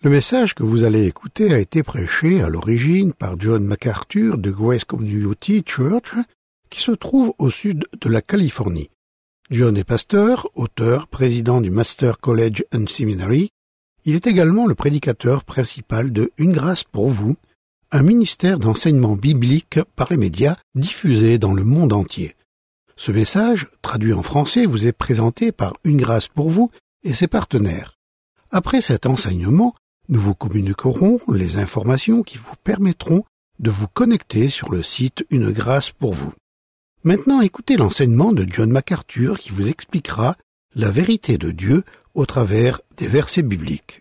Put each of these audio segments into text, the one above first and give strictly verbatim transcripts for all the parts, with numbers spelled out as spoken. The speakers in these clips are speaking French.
Le message que vous allez écouter a été prêché à l'origine par John MacArthur de Grace Community Church, qui se trouve au sud de la Californie. John est pasteur, auteur, président du Master College and Seminary. Il est également le prédicateur principal de Une grâce pour vous, un ministère d'enseignement biblique par les médias diffusé dans le monde entier. Ce message, traduit en français, vous est présenté par Une grâce pour vous et ses partenaires. Après cet enseignement, nous vous communiquerons les informations qui vous permettront de vous connecter sur le site Une grâce pour vous. Maintenant, écoutez l'enseignement de John MacArthur qui vous expliquera la vérité de Dieu au travers des versets bibliques.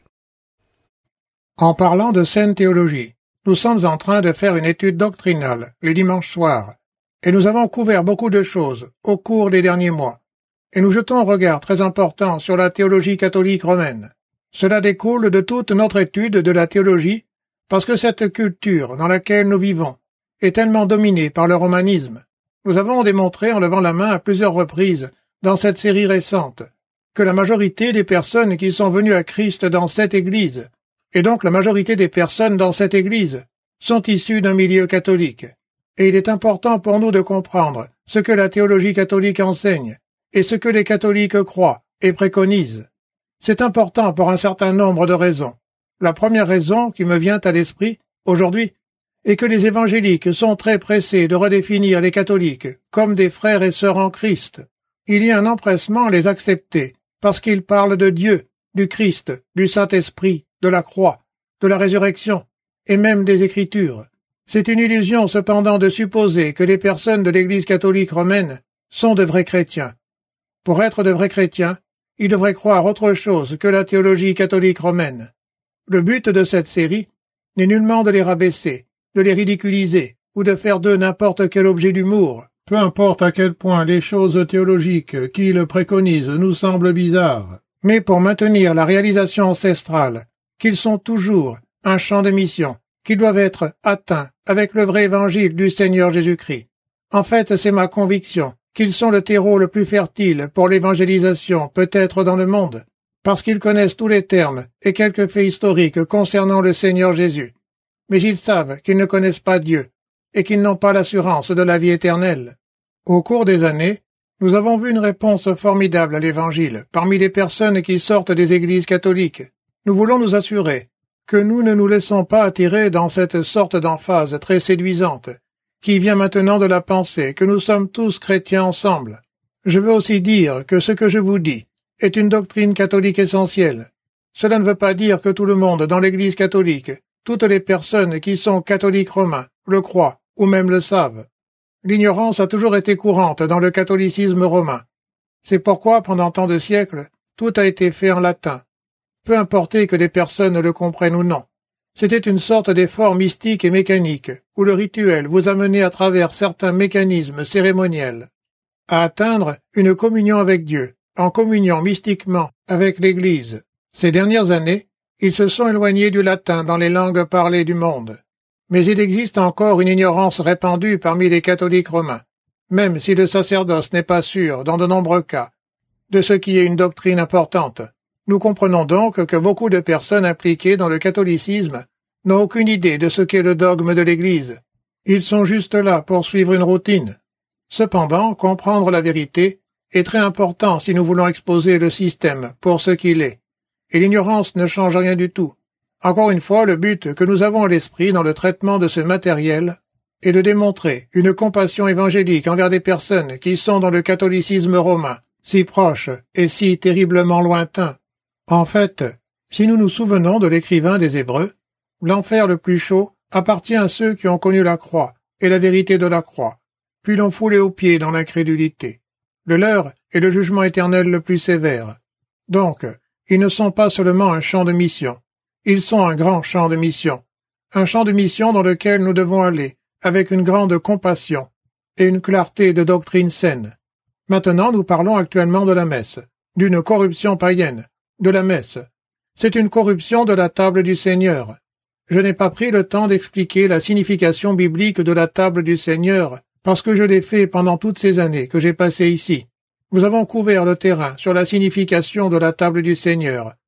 En parlant de saine théologie, nous sommes en train de faire une étude doctrinale les dimanches soirs, et nous avons couvert beaucoup de choses au cours des derniers mois, et nous jetons un regard très important sur la théologie catholique romaine. Cela découle de toute notre étude de la théologie, parce que cette culture dans laquelle nous vivons est tellement dominée par le romanisme. Nous avons démontré en levant la main à plusieurs reprises dans cette série récente que la majorité des personnes qui sont venues à Christ dans cette Église, et donc la majorité des personnes dans cette Église, sont issues d'un milieu catholique. Et il est important pour nous de comprendre ce que la théologie catholique enseigne et ce que les catholiques croient et préconisent. C'est important pour un certain nombre de raisons. La première raison qui me vient à l'esprit, aujourd'hui, est que les évangéliques sont très pressés de redéfinir les catholiques comme des frères et sœurs en Christ. Il y a un empressement à les accepter, parce qu'ils parlent de Dieu, du Christ, du Saint-Esprit, de la croix, de la résurrection, et même des Écritures. C'est une illusion cependant de supposer que les personnes de l'Église catholique romaine sont de vrais chrétiens. Pour être de vrais chrétiens, ils devraient croire autre chose que la théologie catholique romaine. Le but de cette série n'est nullement de les rabaisser, de les ridiculiser, ou de faire d'eux n'importe quel objet d'humour, peu importe à quel point les choses théologiques qu'ils préconisent nous semblent bizarres, mais pour maintenir la réalisation ancestrale qu'ils sont toujours un champ de mission, qui doivent être atteints avec le vrai évangile du Seigneur Jésus-Christ. En fait, c'est ma conviction qu'ils sont le terreau le plus fertile pour l'évangélisation peut-être dans le monde, parce qu'ils connaissent tous les termes et quelques faits historiques concernant le Seigneur Jésus. Mais ils savent qu'ils ne connaissent pas Dieu et qu'ils n'ont pas l'assurance de la vie éternelle. Au cours des années, nous avons vu une réponse formidable à l'Évangile parmi les personnes qui sortent des églises catholiques. Nous voulons nous assurer que nous ne nous laissons pas attirer dans cette sorte d'emphase très séduisante qui vient maintenant de la pensée que nous sommes tous chrétiens ensemble. Je veux aussi dire que ce que je vous dis est une doctrine catholique essentielle. Cela ne veut pas dire que tout le monde dans l'Église catholique, toutes les personnes qui sont catholiques romains, le croient ou même le savent. L'ignorance a toujours été courante dans le catholicisme romain. C'est pourquoi, pendant tant de siècles, tout a été fait en latin. Peu importe que les personnes le comprennent ou non. C'était une sorte d'effort mystique et mécanique, où le rituel vous amenait à travers certains mécanismes cérémoniels à atteindre une communion avec Dieu, en communion mystiquement avec l'Église. Ces dernières années, ils se sont éloignés du latin dans les langues parlées du monde. Mais il existe encore une ignorance répandue parmi les catholiques romains, même si le sacerdoce n'est pas sûr, dans de nombreux cas, de ce qui est une doctrine importante. Nous comprenons donc que beaucoup de personnes impliquées dans le catholicisme n'ont aucune idée de ce qu'est le dogme de l'Église. Ils sont juste là pour suivre une routine. Cependant, comprendre la vérité est très important si nous voulons exposer le système pour ce qu'il est. Et l'ignorance ne change rien du tout. Encore une fois, le but que nous avons à l'esprit dans le traitement de ce matériel est de démontrer une compassion évangélique envers des personnes qui sont dans le catholicisme romain, si proches et si terriblement lointains. En fait, si nous nous souvenons de l'écrivain des Hébreux, l'enfer le plus chaud appartient à ceux qui ont connu la croix et la vérité de la croix, puis l'ont foulé aux pieds dans l'incrédulité. Le leur est le jugement éternel le plus sévère. Donc, ils ne sont pas seulement un champ de mission, ils sont un grand champ de mission, un champ de mission dans lequel nous devons aller avec une grande compassion et une clarté de doctrine saine. Maintenant, nous parlons actuellement de la messe, d'une corruption païenne, de la messe. C'est une corruption de la table du Seigneur. Je n'ai pas pris le temps d'expliquer la signification biblique de la table du Seigneur, parce que je l'ai fait pendant toutes ces années que j'ai passées ici. Nous avons couvert le terrain sur la signification de la table du Seigneur,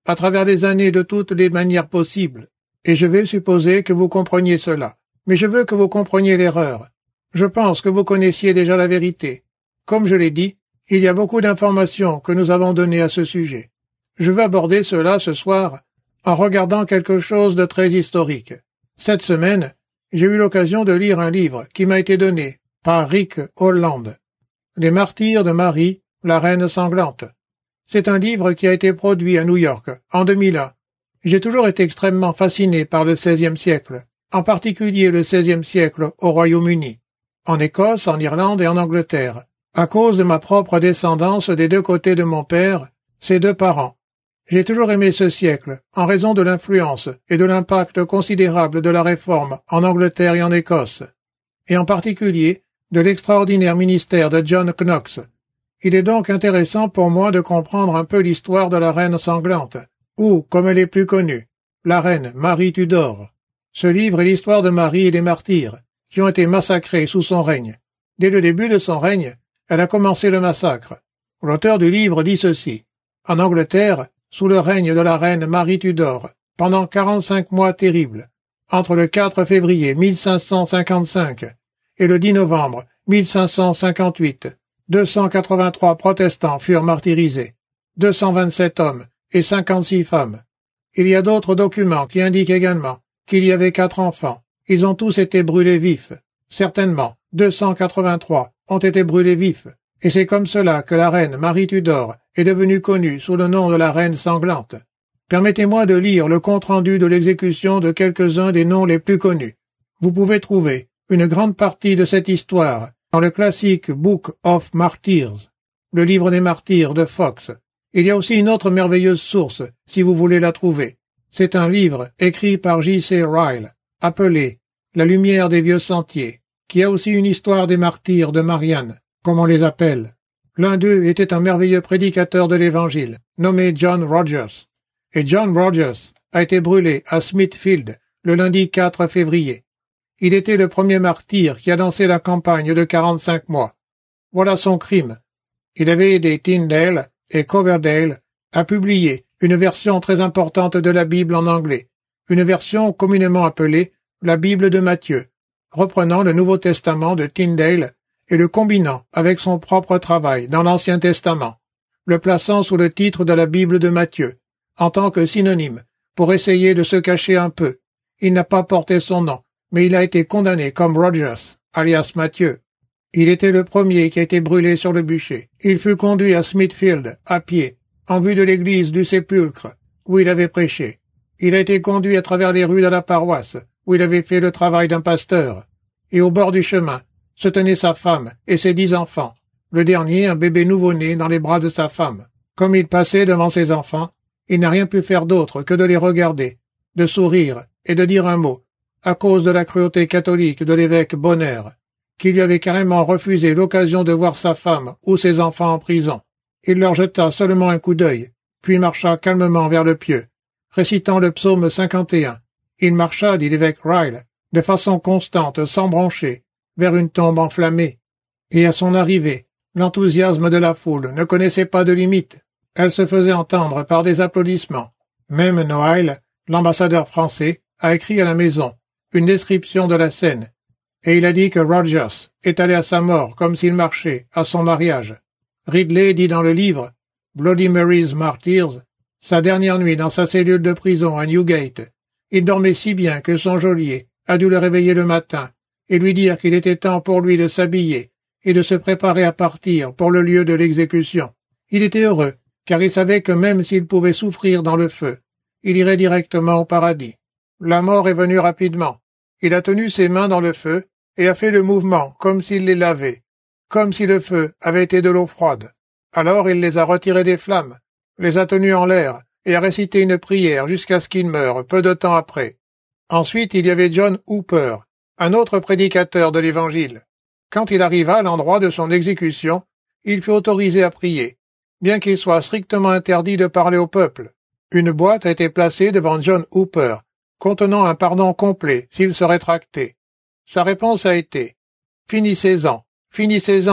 à travers les années de toutes les manières possibles, et je vais supposer que vous compreniez cela. Mais je veux que vous compreniez l'erreur. Je pense que vous connaissiez déjà la vérité. Comme je l'ai dit, il y a beaucoup d'informations que nous avons données à ce sujet. Je veux aborder cela ce soir en regardant quelque chose de très historique. Cette semaine, j'ai eu l'occasion de lire un livre qui m'a été donné par Rick Holland. Les martyrs de Marie, la reine sanglante. C'est un livre qui a été produit à New York en deux mille un. J'ai toujours été extrêmement fasciné par le seizième siècle, en particulier le seizième siècle au Royaume-Uni, en Écosse, en Irlande et en Angleterre, à cause de ma propre descendance des deux côtés de mon père, ses deux parents. J'ai toujours aimé ce siècle, en raison de l'influence et de l'impact considérable de la Réforme en Angleterre et en Écosse, et en particulier de l'extraordinaire ministère de John Knox. Il est donc intéressant pour moi de comprendre un peu l'histoire de la reine sanglante, ou, comme elle est plus connue, la reine Marie Tudor. Ce livre est l'histoire de Marie et des martyrs, qui ont été massacrés sous son règne. Dès le début de son règne, elle a commencé le massacre. L'auteur du livre dit ceci. En Angleterre, sous le règne de la reine Marie Tudor, pendant quarante-cinq mois terribles, entre le quatre février mille cinq cent cinquante-cinq et le dix novembre mille cinq cent cinquante-huit, deux cent quatre-vingt-trois protestants furent martyrisés, deux cent vingt-sept hommes et cinquante-six femmes. Il y a d'autres documents qui indiquent également qu'il y avait quatre enfants. Ils ont tous été brûlés vifs. Certainement, deux cent quatre-vingt-trois ont été brûlés vifs. Et c'est comme cela que la reine Marie Tudor est devenue connue sous le nom de la reine sanglante. Permettez-moi de lire le compte-rendu de l'exécution de quelques-uns des noms les plus connus. Vous pouvez trouver une grande partie de cette histoire dans le classique Book of Martyrs, le livre des martyrs de Fox. Il y a aussi une autre merveilleuse source, si vous voulez la trouver. C'est un livre écrit par J C Ryle, appelé « La lumière des vieux sentiers », qui a aussi une histoire des martyrs de Marianne, comme on les appelle. L'un d'eux était un merveilleux prédicateur de l'Évangile, nommé John Rogers. Et John Rogers a été brûlé à Smithfield le lundi quatre février. Il était le premier martyr qui a lancé la campagne de quarante-cinq mois. Voilà son crime. Il avait aidé Tyndale et Coverdale à publier une version très importante de la Bible en anglais, une version communément appelée la Bible de Matthieu, reprenant le Nouveau Testament de Tyndale et le combinant avec son propre travail dans l'Ancien Testament, le plaçant sous le titre de la Bible de Matthieu, en tant que synonyme, pour essayer de se cacher un peu. Il n'a pas porté son nom, mais il a été condamné comme Rogers, alias Matthieu. Il était le premier qui a été brûlé sur le bûcher. Il fut conduit à Smithfield, à pied, en vue de l'église du Sépulcre, où il avait prêché. Il a été conduit à travers les rues de la paroisse, où il avait fait le travail d'un pasteur. Et au bord du chemin, se tenait sa femme et ses dix enfants, le dernier un bébé nouveau-né dans les bras de sa femme. Comme il passait devant ses enfants, il n'a rien pu faire d'autre que de les regarder, de sourire et de dire un mot, à cause de la cruauté catholique de l'évêque Bonner, qui lui avait carrément refusé l'occasion de voir sa femme ou ses enfants en prison. Il leur jeta seulement un coup d'œil, puis marcha calmement vers le pieu, récitant le psaume cinquante et un. Il marcha, dit l'évêque Ryle, de façon constante, sans broncher, vers une tombe enflammée. Et à son arrivée, l'enthousiasme de la foule ne connaissait pas de limite. Elle se faisait entendre par des applaudissements. Même Noailles, l'ambassadeur français, a écrit à la maison une description de la scène, et il a dit que Rogers est allé à sa mort comme s'il marchait à son mariage. Ridley dit dans le livre Bloody Mary's Martyrs, sa dernière nuit dans sa cellule de prison à Newgate, il dormait si bien que son geôlier a dû le réveiller le matin et lui dire qu'il était temps pour lui de s'habiller et de se préparer à partir pour le lieu de l'exécution. Il était heureux, car il savait que même s'il pouvait souffrir dans le feu, il irait directement au paradis. La mort est venue rapidement. Il a tenu ses mains dans le feu et a fait le mouvement comme s'il les lavait, comme si le feu avait été de l'eau froide. Alors il les a retirés des flammes, les a tenus en l'air et a récité une prière jusqu'à ce qu'il meure peu de temps après. Ensuite il y avait John Hooper, un autre prédicateur de l'Évangile. Quand il arriva à l'endroit de son exécution, il fut autorisé à prier, bien qu'il soit strictement interdit de parler au peuple. Une boîte a été placée devant John Hooper, contenant un pardon complet s'il se rétractait. Sa réponse a été « Finissez-en, finissez-en ».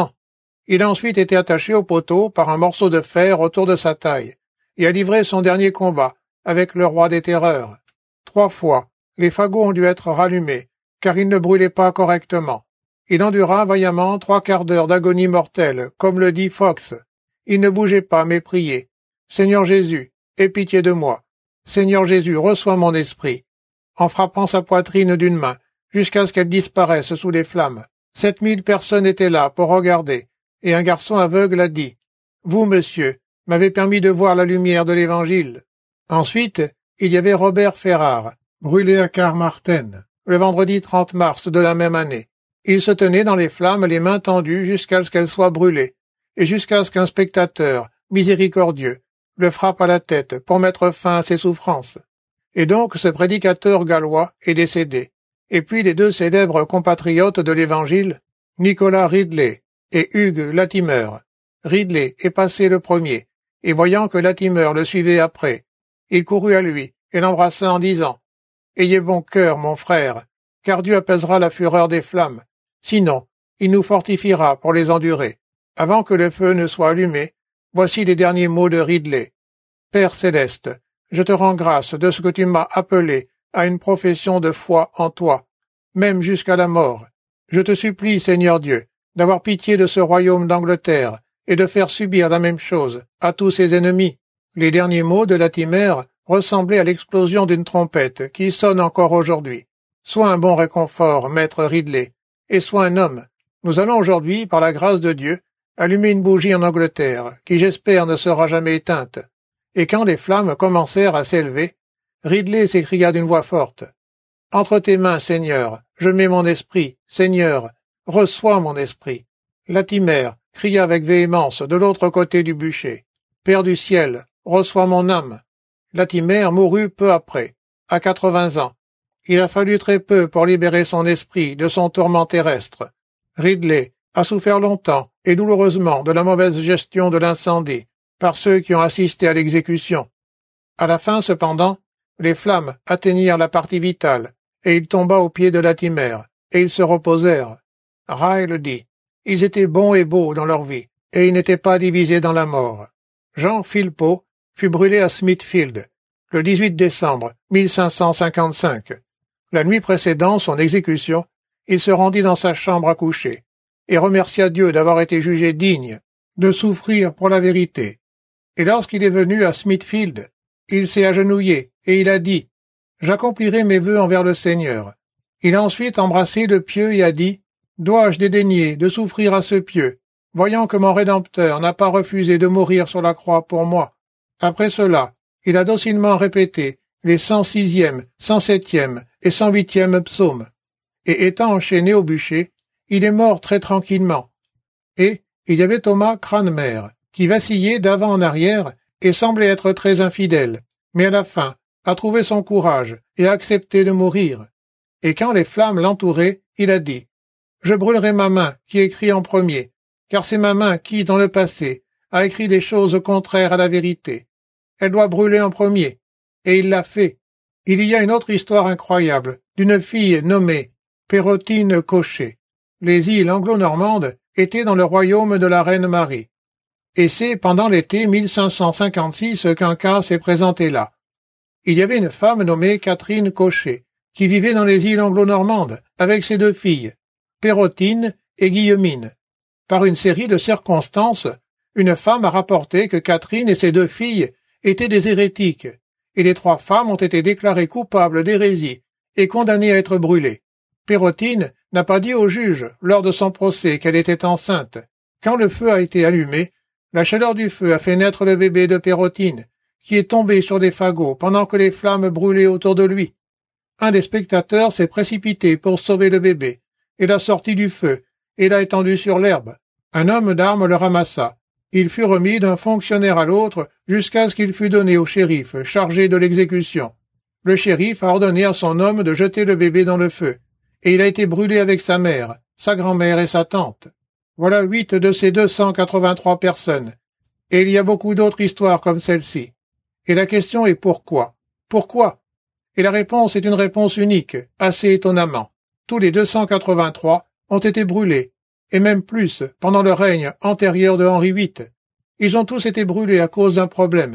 Il a ensuite été attaché au poteau par un morceau de fer autour de sa taille et a livré son dernier combat avec le roi des terreurs. Trois fois, les fagots ont dû être rallumés, car ils ne brûlaient pas correctement. Il endura vaillamment trois quarts d'heure d'agonie mortelle, comme le dit Fox. Il ne bougeait pas, mais priait. « Seigneur Jésus, aie pitié de moi. Seigneur Jésus, reçois mon esprit. » En frappant sa poitrine d'une main, jusqu'à ce qu'elle disparaisse sous les flammes. Sept mille personnes étaient là pour regarder, et un garçon aveugle a dit « Vous, monsieur, m'avez permis de voir la lumière de l'Évangile. » Ensuite, il y avait Robert Ferrard, brûlé à Carmarthen, le vendredi trente mars de la même année. Il se tenait dans les flammes, les mains tendues jusqu'à ce qu'elles soient brûlées, et jusqu'à ce qu'un spectateur, miséricordieux, le frappe à la tête pour mettre fin à ses souffrances. Et donc ce prédicateur gallois est décédé. Et puis les deux célèbres compatriotes de l'Évangile, Nicolas Ridley et Hugh Latimer. Ridley est passé le premier, et voyant que Latimer le suivait après, il courut à lui et l'embrassa en disant « Ayez bon cœur, mon frère, car Dieu apaisera la fureur des flammes. Sinon, il nous fortifiera pour les endurer. Avant que le feu ne soit allumé, voici les derniers mots de Ridley. Père céleste, je te rends grâce de ce que tu m'as appelé à une profession de foi en toi, même jusqu'à la mort. Je te supplie, Seigneur Dieu, d'avoir pitié de ce royaume d'Angleterre et de faire subir la même chose à tous ses ennemis. » Les derniers mots de Latimer ressemblaient à l'explosion d'une trompette qui sonne encore aujourd'hui. Sois un bon réconfort, maître Ridley, et sois un homme. Nous allons aujourd'hui, par la grâce de Dieu, allumer une bougie en Angleterre, qui j'espère ne sera jamais éteinte. Et quand les flammes commencèrent à s'élever, Ridley s'écria d'une voix forte. « Entre tes mains, Seigneur, je mets mon esprit, Seigneur, reçois mon esprit. » Latimer cria avec véhémence de l'autre côté du bûcher. « Père du ciel, reçois mon âme. » Latimer mourut peu après, à quatre-vingts ans. Il a fallu très peu pour libérer son esprit de son tourment terrestre. Ridley a souffert longtemps et douloureusement de la mauvaise gestion de l'incendie par ceux qui ont assisté à l'exécution. À la fin, cependant, les flammes atteignirent la partie vitale, et il tomba aux pieds de Latimer, et ils se reposèrent. Ryle dit, « Ils étaient bons et beaux dans leur vie, et ils n'étaient pas divisés dans la mort. » Jean Philpot fut brûlé à Smithfield, le dix-huit décembre mille cinq cent cinquante-cinq. La nuit précédant son exécution, il se rendit dans sa chambre à coucher, et remercia Dieu d'avoir été jugé digne de souffrir pour la vérité. Et lorsqu'il est venu à Smithfield, il s'est agenouillé, et il a dit, « J'accomplirai mes vœux envers le Seigneur. » Il a ensuite embrassé le pieu et a dit, « Dois-je dédaigner de souffrir à ce pieu, voyant que mon Rédempteur n'a pas refusé de mourir sur la croix pour moi. » Après cela, il a docilement répété les cent sixième, cent septième et cent huitième psaumes. Et étant enchaîné au bûcher, il est mort très tranquillement. Et il y avait Thomas Cranmer, qui vacillait d'avant en arrière et semblait être très infidèle, mais à la fin a trouvé son courage et a accepté de mourir. Et quand les flammes l'entouraient, il a dit « Je brûlerai ma main qui écrit en premier, car c'est ma main qui, dans le passé, a écrit des choses contraires à la vérité. Elle doit brûler en premier. » Et il l'a fait. Il y a une autre histoire incroyable d'une fille nommée Perrotine Cochet. Les îles anglo-normandes étaient dans le royaume de la reine Marie. Et c'est pendant l'été mille cinq cent cinquante-six qu'un cas s'est présenté là. Il y avait une femme nommée Catherine Cochet, qui vivait dans les îles anglo-normandes, avec ses deux filles, Perrotine et Guillemine. Par une série de circonstances, une femme a rapporté que Catherine et ses deux filles étaient des hérétiques, et les trois femmes ont été déclarées coupables d'hérésie et condamnées à être brûlées. Perrotine n'a pas dit au juge, lors de son procès, qu'elle était enceinte. Quand le feu a été allumé, la chaleur du feu a fait naître le bébé de Perrotine, qui est tombé sur des fagots pendant que les flammes brûlaient autour de lui. Un des spectateurs s'est précipité pour sauver le bébé, et l'a sorti du feu, et l'a étendu sur l'herbe. Un homme d'armes le ramassa. Il fut remis d'un fonctionnaire à l'autre jusqu'à ce qu'il fût donné au shérif, chargé de l'exécution. Le shérif a ordonné à son homme de jeter le bébé dans le feu, et il a été brûlé avec sa mère, sa grand-mère et sa tante. Voilà huit de ces deux cent quatre-vingt-trois personnes. Et il y a beaucoup d'autres histoires comme celle-ci. Et la question est pourquoi? Pourquoi? Et la réponse est une réponse unique, assez étonnamment. Tous les deux cent quatre-vingt-trois ont été brûlés, et même plus, pendant le règne antérieur de Henri huit. Ils ont tous été brûlés à cause d'un problème.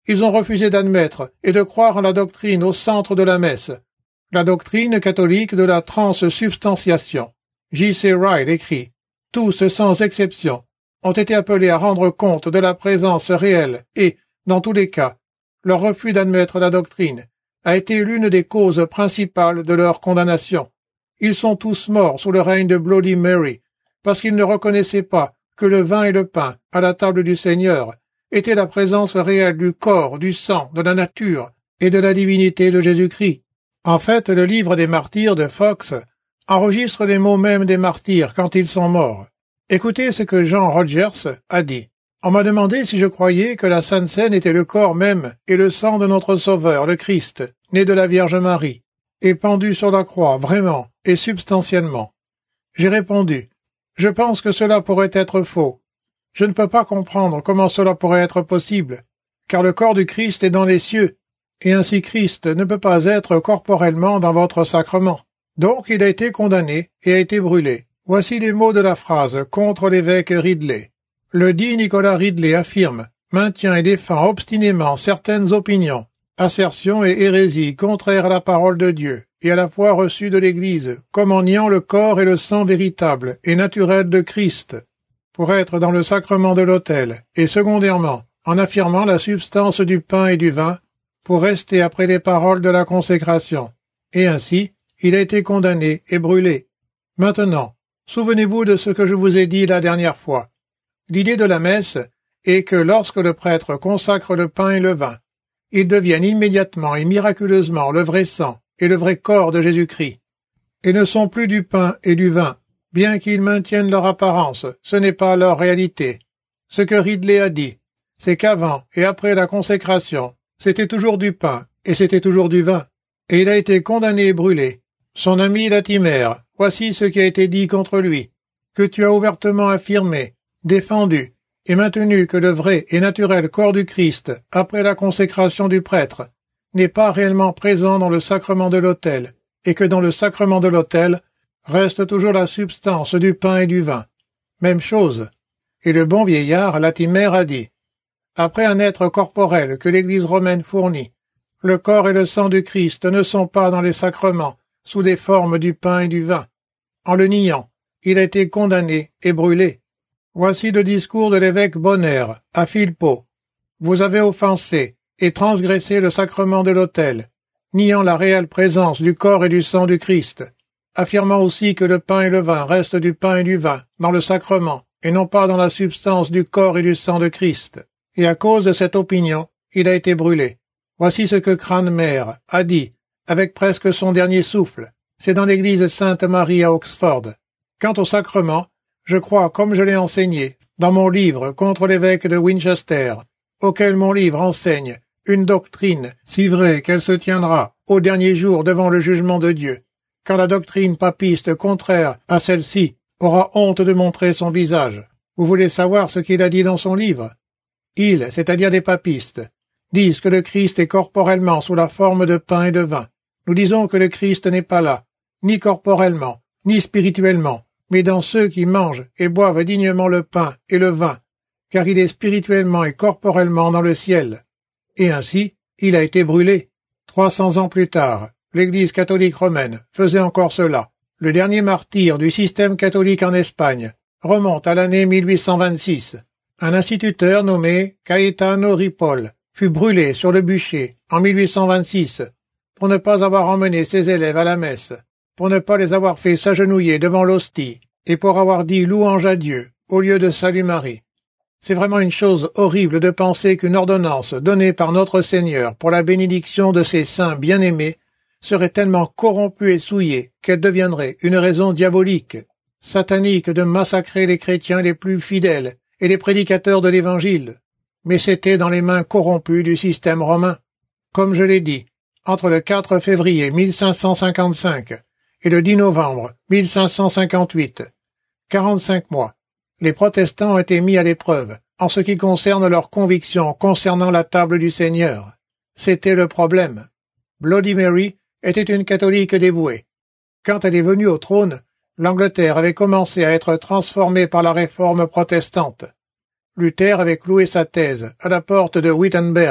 Ils ont refusé d'admettre et de croire en la doctrine au centre de la messe, la doctrine catholique de la transsubstantiation. J C Ryle écrit « Tous, sans exception, ont été appelés à rendre compte de la présence réelle et, dans tous les cas, leur refus d'admettre la doctrine a été l'une des causes principales de leur condamnation. Ils sont tous morts sous le règne de Bloody Mary, parce qu'ils ne reconnaissaient pas que le vin et le pain, à la table du Seigneur, étaient la présence réelle du corps, du sang, de la nature et de la divinité de Jésus-Christ. En fait, le livre des martyrs de Fox enregistre les mots mêmes des martyrs quand ils sont morts. Écoutez ce que Jean Rogers a dit. On m'a demandé si je croyais que la Sainte Seine était le corps même et le sang de notre Sauveur, le Christ, né de la Vierge Marie, et pendu sur la croix, vraiment et substantiellement. J'ai répondu, je pense que cela pourrait être faux. Je ne peux pas comprendre comment cela pourrait être possible, car le corps du Christ est dans les cieux, et ainsi Christ ne peut pas être corporellement dans votre sacrement. Donc il a été condamné et a été brûlé. Voici les mots de la phrase contre l'évêque Ridley. Le dit Nicolas Ridley affirme, maintient et défend obstinément certaines opinions, assertions et hérésies contraires à la parole de Dieu et à la foi reçue de l'Église, comme en niant le corps et le sang véritable et naturel de Christ, pour être dans le sacrement de l'autel, et secondairement, en affirmant la substance du pain et du vin, pour rester après les paroles de la consécration. Et ainsi, il a été condamné et brûlé. Maintenant, souvenez-vous de ce que je vous ai dit la dernière fois. L'idée de la messe est que lorsque le prêtre consacre le pain et le vin, ils deviennent immédiatement et miraculeusement le vrai sang et le vrai corps de Jésus-Christ, et ne sont plus du pain et du vin, bien qu'ils maintiennent leur apparence, ce n'est pas leur réalité. Ce que Ridley a dit, c'est qu'avant et après la consécration, c'était toujours du pain et c'était toujours du vin, et il a été condamné et brûlé. Son ami Latimer, voici ce qui a été dit contre lui, que tu as ouvertement affirmé, défendu et maintenu que le vrai et naturel corps du Christ, après la consécration du prêtre, n'est pas réellement présent dans le sacrement de l'autel, et que dans le sacrement de l'autel reste toujours la substance du pain et du vin. Même chose. Et le bon vieillard Latimer a dit, après un être corporel que l'Église romaine fournit, le corps et le sang du Christ ne sont pas dans les sacrements, sous des formes du pain et du vin. En le niant, il a été condamné et brûlé. Voici le discours de l'évêque Bonner à Philpot. Vous avez offensé et transgressé le sacrement de l'autel, niant la réelle présence du corps et du sang du Christ, affirmant aussi que le pain et le vin restent du pain et du vin dans le sacrement, et non pas dans la substance du corps et du sang de Christ. Et à cause de cette opinion, il a été brûlé. Voici ce que Cranmer a dit, avec presque son dernier souffle. C'est dans l'église Sainte-Marie à Oxford. Quant au sacrement, je crois, comme je l'ai enseigné, dans mon livre contre l'évêque de Winchester, auquel mon livre enseigne une doctrine si vraie qu'elle se tiendra au dernier jour devant le jugement de Dieu, quand la doctrine papiste contraire à celle-ci aura honte de montrer son visage. Vous voulez savoir ce qu'il a dit dans son livre? Ils, c'est-à-dire des papistes, disent que le Christ est corporellement sous la forme de pain et de vin. Nous disons que le Christ n'est pas là, ni corporellement, ni spirituellement, mais dans ceux qui mangent et boivent dignement le pain et le vin, car il est spirituellement et corporellement dans le ciel. Et ainsi, il a été brûlé. Trois cents ans plus tard, l'Église catholique romaine faisait encore cela. Le dernier martyr du système catholique en Espagne remonte à l'année mille huit cent vingt-six. Un instituteur nommé Caetano Ripoll fut brûlé sur le bûcher en mille huit cent vingt-six pour ne pas avoir emmené ses élèves à la messe, pour ne pas les avoir fait s'agenouiller devant l'hostie et pour avoir dit louange à Dieu au lieu de salut Marie. C'est vraiment une chose horrible de penser qu'une ordonnance donnée par notre Seigneur pour la bénédiction de ses saints bien-aimés serait tellement corrompue et souillée qu'elle deviendrait une raison diabolique, satanique de massacrer les chrétiens les plus fidèles et les prédicateurs de l'Évangile. Mais c'était dans les mains corrompues du système romain. Comme je l'ai dit, entre le quatre février mille cinq cent cinquante-cinq et le dix novembre mille cinq cent cinquante-huit, quarante-cinq mois, les protestants ont été mis à l'épreuve en ce qui concerne leurs convictions concernant la table du Seigneur. C'était le problème. Bloody Mary était une catholique dévouée. Quand elle est venue au trône, l'Angleterre avait commencé à être transformée par la réforme protestante. Luther avait cloué sa thèse à la porte de Wittenberg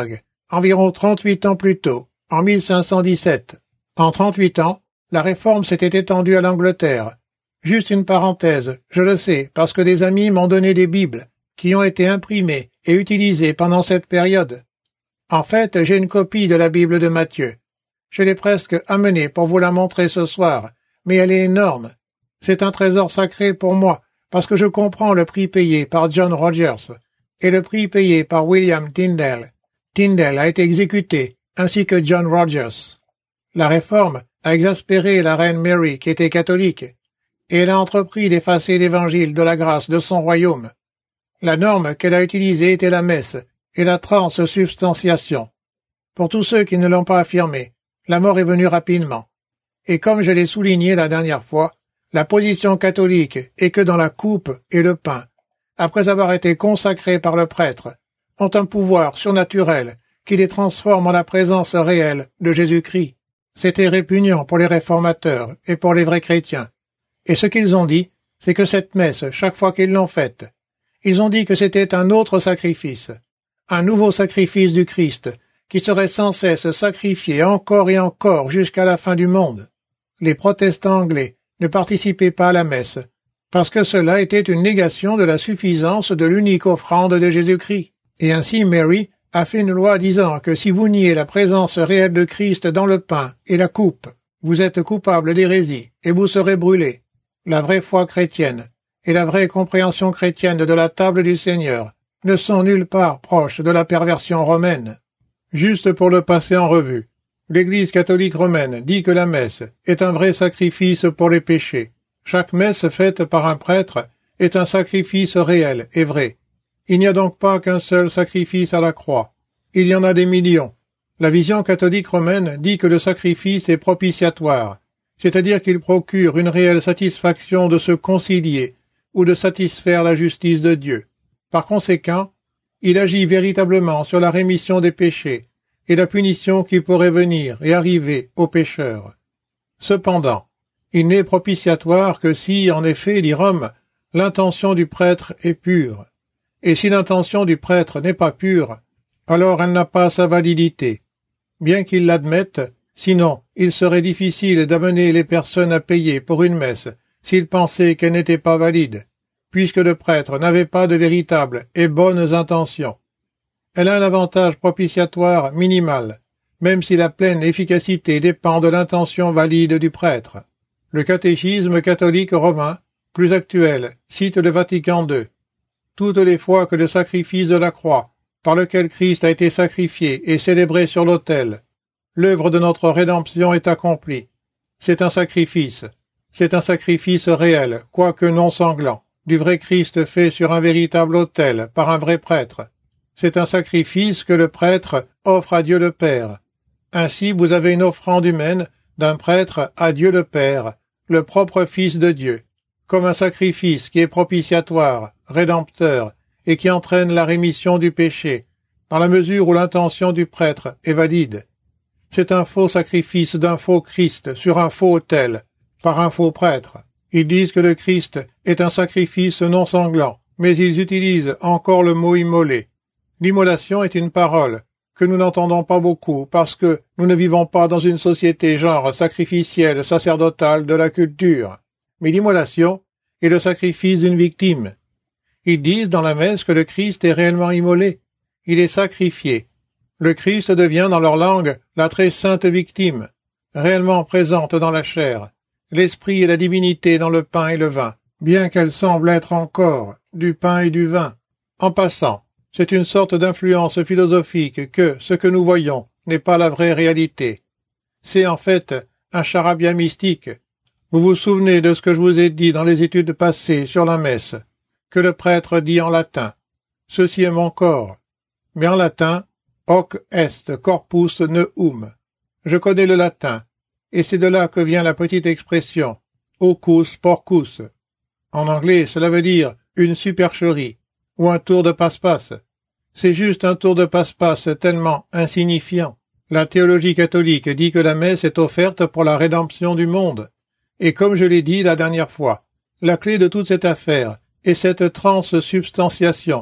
environ trente-huit ans plus tôt, en mille cinq cent dix-sept. En trente-huit ans, la réforme s'était étendue à l'Angleterre. Juste une parenthèse, je le sais, parce que des amis m'ont donné des Bibles, qui ont été imprimées et utilisées pendant cette période. En fait, j'ai une copie de la Bible de Matthieu. Je l'ai presque amenée pour vous la montrer ce soir, mais elle est énorme. C'est un trésor sacré pour moi, parce que je comprends le prix payé par John Rogers et le prix payé par William Tyndale. Tyndale a été exécuté, ainsi que John Rogers. La réforme a exaspéré la reine Mary, qui était catholique, et elle a entrepris d'effacer l'évangile de la grâce de son royaume. La norme qu'elle a utilisée était la messe et la transsubstantiation. Pour tous ceux qui ne l'ont pas affirmé, la mort est venue rapidement. Et comme je l'ai souligné la dernière fois, la position catholique est que dans la coupe et le pain, après avoir été consacrés par le prêtre, ont un pouvoir surnaturel qui les transforme en la présence réelle de Jésus-Christ. C'était répugnant pour les réformateurs et pour les vrais chrétiens. Et ce qu'ils ont dit, c'est que cette messe, chaque fois qu'ils l'ont faite, ils ont dit que c'était un autre sacrifice, un nouveau sacrifice du Christ, qui serait sans cesse sacrifié encore et encore jusqu'à la fin du monde. Les protestants anglais ne participaient pas à la messe, parce que cela était une négation de la suffisance de l'unique offrande de Jésus-Christ. Et ainsi Mary a fait une loi disant que si vous niez la présence réelle de Christ dans le pain et la coupe, vous êtes coupable d'hérésie et vous serez brûlés. La vraie foi chrétienne et la vraie compréhension chrétienne de la table du Seigneur ne sont nulle part proches de la perversion romaine. Juste pour le passer en revue, l'Église catholique romaine dit que la messe est un vrai sacrifice pour les péchés. Chaque messe faite par un prêtre est un sacrifice réel et vrai. Il n'y a donc pas qu'un seul sacrifice à la croix. Il y en a des millions. La vision catholique romaine dit que le sacrifice est propitiatoire, c'est-à-dire qu'il procure une réelle satisfaction de se concilier ou de satisfaire la justice de Dieu. Par conséquent, il agit véritablement sur la rémission des péchés et la punition qui pourrait venir et arriver aux pécheurs. Cependant, il n'est propitiatoire que si, en effet, dit Rome, l'intention du prêtre est pure. Et si l'intention du prêtre n'est pas pure, alors elle n'a pas sa validité. Bien qu'il l'admette, sinon il serait difficile d'amener les personnes à payer pour une messe s'il pensait qu'elle n'était pas valide, puisque le prêtre n'avait pas de véritables et bonnes intentions. Elle a un avantage propitiatoire minimal, même si la pleine efficacité dépend de l'intention valide du prêtre. Le catéchisme catholique romain, plus actuel, cite le Vatican deux. Toutes les fois que le sacrifice de la croix, par lequel Christ a été sacrifié et célébré sur l'autel, l'œuvre de notre rédemption est accomplie. C'est un sacrifice. C'est un sacrifice réel, quoique non sanglant, du vrai Christ fait sur un véritable autel par un vrai prêtre. C'est un sacrifice que le prêtre offre à Dieu le Père. Ainsi vous avez une offrande humaine d'un prêtre à Dieu le Père, le propre Fils de Dieu, comme un sacrifice qui est propitiatoire, rédempteur, et qui entraîne la rémission du péché, dans la mesure où l'intention du prêtre est valide. C'est un faux sacrifice d'un faux Christ sur un faux autel, par un faux prêtre. Ils disent que le Christ est un sacrifice non sanglant, mais ils utilisent encore le mot immoler. L'immolation est une parole que nous n'entendons pas beaucoup parce que nous ne vivons pas dans une société genre sacrificielle sacerdotale de la culture. Mais l'immolation est le sacrifice d'une victime. Ils disent dans la messe que le Christ est réellement immolé. Il est sacrifié. Le Christ devient dans leur langue la très sainte victime, réellement présente dans la chair, l'esprit et la divinité dans le pain et le vin, bien qu'elle semble être encore du pain et du vin. En passant, c'est une sorte d'influence philosophique que ce que nous voyons n'est pas la vraie réalité. C'est en fait un charabia mystique. Vous vous souvenez de ce que je vous ai dit dans les études passées sur la messe, que le prêtre dit en latin. Ceci est mon corps. Mais en latin, hoc est corpus meum. Je connais le latin, et c'est de là que vient la petite expression hocus porcus. En anglais, cela veut dire une supercherie, ou un tour de passe-passe. C'est juste un tour de passe-passe tellement insignifiant. La théologie catholique dit que la messe est offerte pour la rédemption du monde. Et comme je l'ai dit la dernière fois, la clé de toute cette affaire est cette transsubstantiation,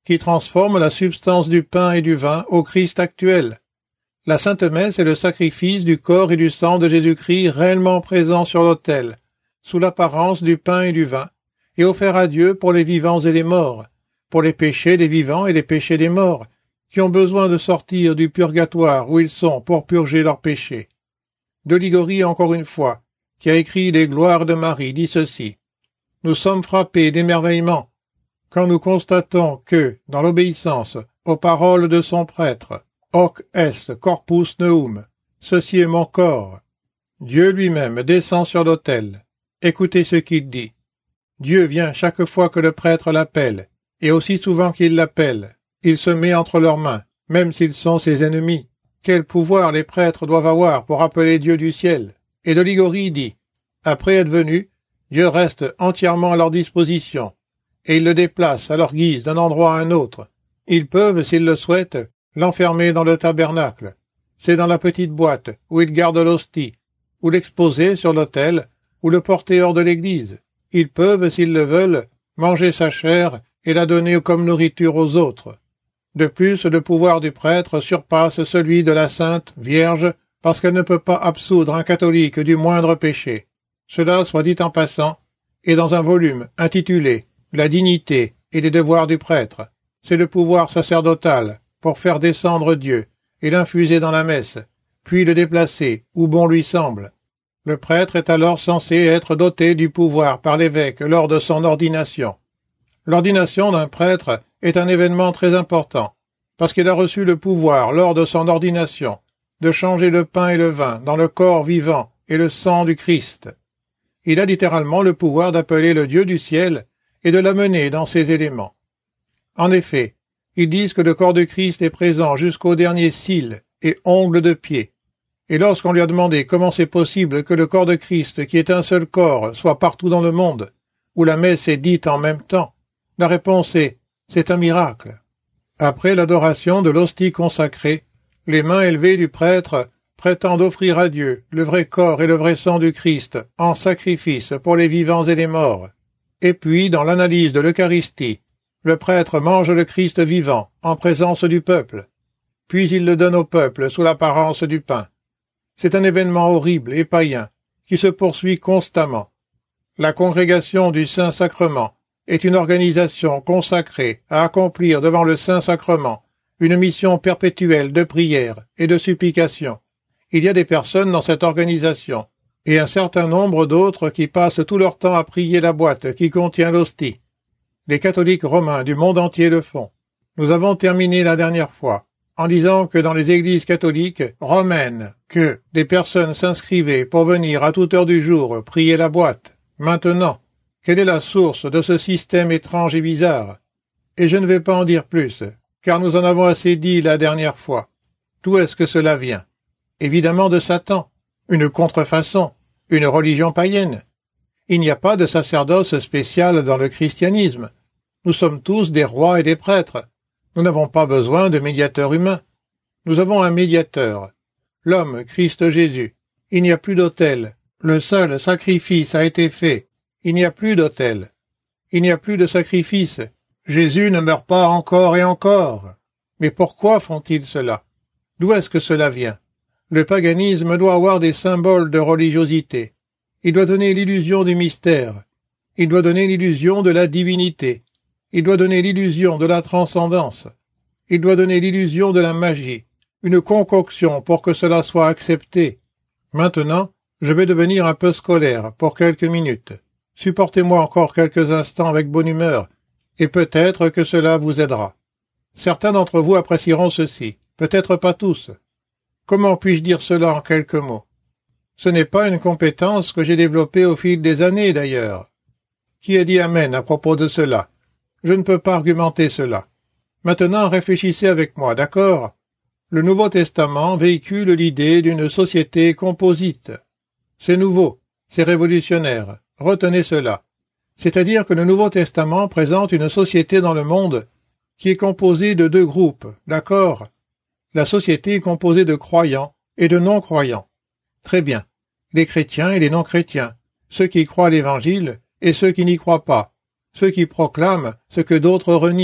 qui transforme la substance du pain et du vin au Christ actuel. La Sainte Messe est le sacrifice du corps et du sang de Jésus-Christ réellement présent sur l'autel, sous l'apparence du pain et du vin, et offert à Dieu pour les vivants et les morts, pour les péchés des vivants et les péchés des morts, qui ont besoin de sortir du purgatoire où ils sont pour purger leurs péchés. De Ligorie, encore une fois, qui a écrit les gloires de Marie, dit ceci. Nous sommes frappés d'émerveillement quand nous constatons que, dans l'obéissance aux paroles de son prêtre, Hoc est corpus meum, ceci est mon corps, Dieu lui-même descend sur l'autel. Écoutez ce qu'il dit. Dieu vient chaque fois que le prêtre l'appelle, et aussi souvent qu'il l'appelle, il se met entre leurs mains, même s'ils sont ses ennemis. Quel pouvoir les prêtres doivent avoir pour appeler Dieu du ciel? Et de Ligorie dit, après être venu, Dieu reste entièrement à leur disposition, et il le déplace à leur guise d'un endroit à un autre. Ils peuvent, s'ils le souhaitent, l'enfermer dans le tabernacle. C'est dans la petite boîte où ils gardent l'hostie, ou l'exposer sur l'autel, ou le porter hors de l'église. Ils peuvent, s'ils le veulent, manger sa chair et la donner comme nourriture aux autres. De plus, le pouvoir du prêtre surpasse celui de la Sainte Vierge parce qu'elle ne peut pas absoudre un catholique du moindre péché. Cela, soit dit en passant, est dans un volume intitulé « La dignité et les devoirs du prêtre ». C'est le pouvoir sacerdotal pour faire descendre Dieu et l'infuser dans la messe, puis le déplacer où bon lui semble. Le prêtre est alors censé être doté du pouvoir par l'évêque lors de son ordination. L'ordination d'un prêtre est un événement très important, parce qu'il a reçu le pouvoir lors de son ordination de changer le pain et le vin dans le corps vivant et le sang du Christ. Il a littéralement le pouvoir d'appeler le Dieu du ciel et de l'amener dans ces éléments. En effet, ils disent que le corps de Christ est présent jusqu'au dernier cil et ongle de pied. Et lorsqu'on lui a demandé comment c'est possible que le corps de Christ, qui est un seul corps, soit partout dans le monde, où la messe est dite en même temps, la réponse est « c'est un miracle ». Après l'adoration de l'hostie consacrée, les mains élevées du prêtre prétendent offrir à Dieu le vrai corps et le vrai sang du Christ en sacrifice pour les vivants et les morts. Et puis, dans l'analyse de l'Eucharistie, le prêtre mange le Christ vivant en présence du peuple, puis il le donne au peuple sous l'apparence du pain. C'est un événement horrible et païen qui se poursuit constamment. La congrégation du Saint-Sacrement est une organisation consacrée à accomplir devant le Saint-Sacrement une mission perpétuelle de prière et de supplication. Il y a des personnes dans cette organisation, et un certain nombre d'autres qui passent tout leur temps à prier la boîte qui contient l'hostie. Les catholiques romains du monde entier le font. Nous avons terminé la dernière fois en disant que dans les églises catholiques romaines, que des personnes s'inscrivaient pour venir à toute heure du jour prier la boîte. Maintenant, quelle est la source de ce système étrange et bizarre? Et je ne vais pas en dire plus, car nous en avons assez dit la dernière fois. D'où est-ce que cela vient? Évidemment de Satan, une contrefaçon, une religion païenne. Il n'y a pas de sacerdoce spécial dans le christianisme. Nous sommes tous des rois et des prêtres. Nous n'avons pas besoin de médiateurs humains. Nous avons un médiateur, l'homme Christ Jésus. Il n'y a plus d'autel. Le seul sacrifice a été fait. Il n'y a plus d'autel. Il n'y a plus de sacrifice. Jésus ne meurt pas encore et encore. Mais pourquoi font-ils cela? D'où est-ce que cela vient? Le paganisme doit avoir des symboles de religiosité. Il doit donner l'illusion du mystère. Il doit donner l'illusion de la divinité. Il doit donner l'illusion de la transcendance. Il doit donner l'illusion de la magie. Une concoction pour que cela soit accepté. Maintenant, je vais devenir un peu scolaire pour quelques minutes. Supportez-moi encore quelques instants avec bonne humeur, et peut-être que cela vous aidera. Certains d'entre vous apprécieront ceci, peut-être pas tous. Comment puis-je dire cela en quelques mots? Ce n'est pas une compétence que j'ai développée au fil des années, d'ailleurs. Qui a dit amen à propos de cela? Je ne peux pas argumenter cela. Maintenant, réfléchissez avec moi, d'accord? Le Nouveau Testament véhicule l'idée d'une société composite. C'est nouveau, c'est révolutionnaire. Retenez cela. C'est-à-dire que le Nouveau Testament présente une société dans le monde qui est composée de deux groupes, d'accord? La société est composée de croyants et de non-croyants. Très bien. Les chrétiens et les non-chrétiens, ceux qui croient l'Évangile et ceux qui n'y croient pas, ceux qui proclament ce que d'autres renient.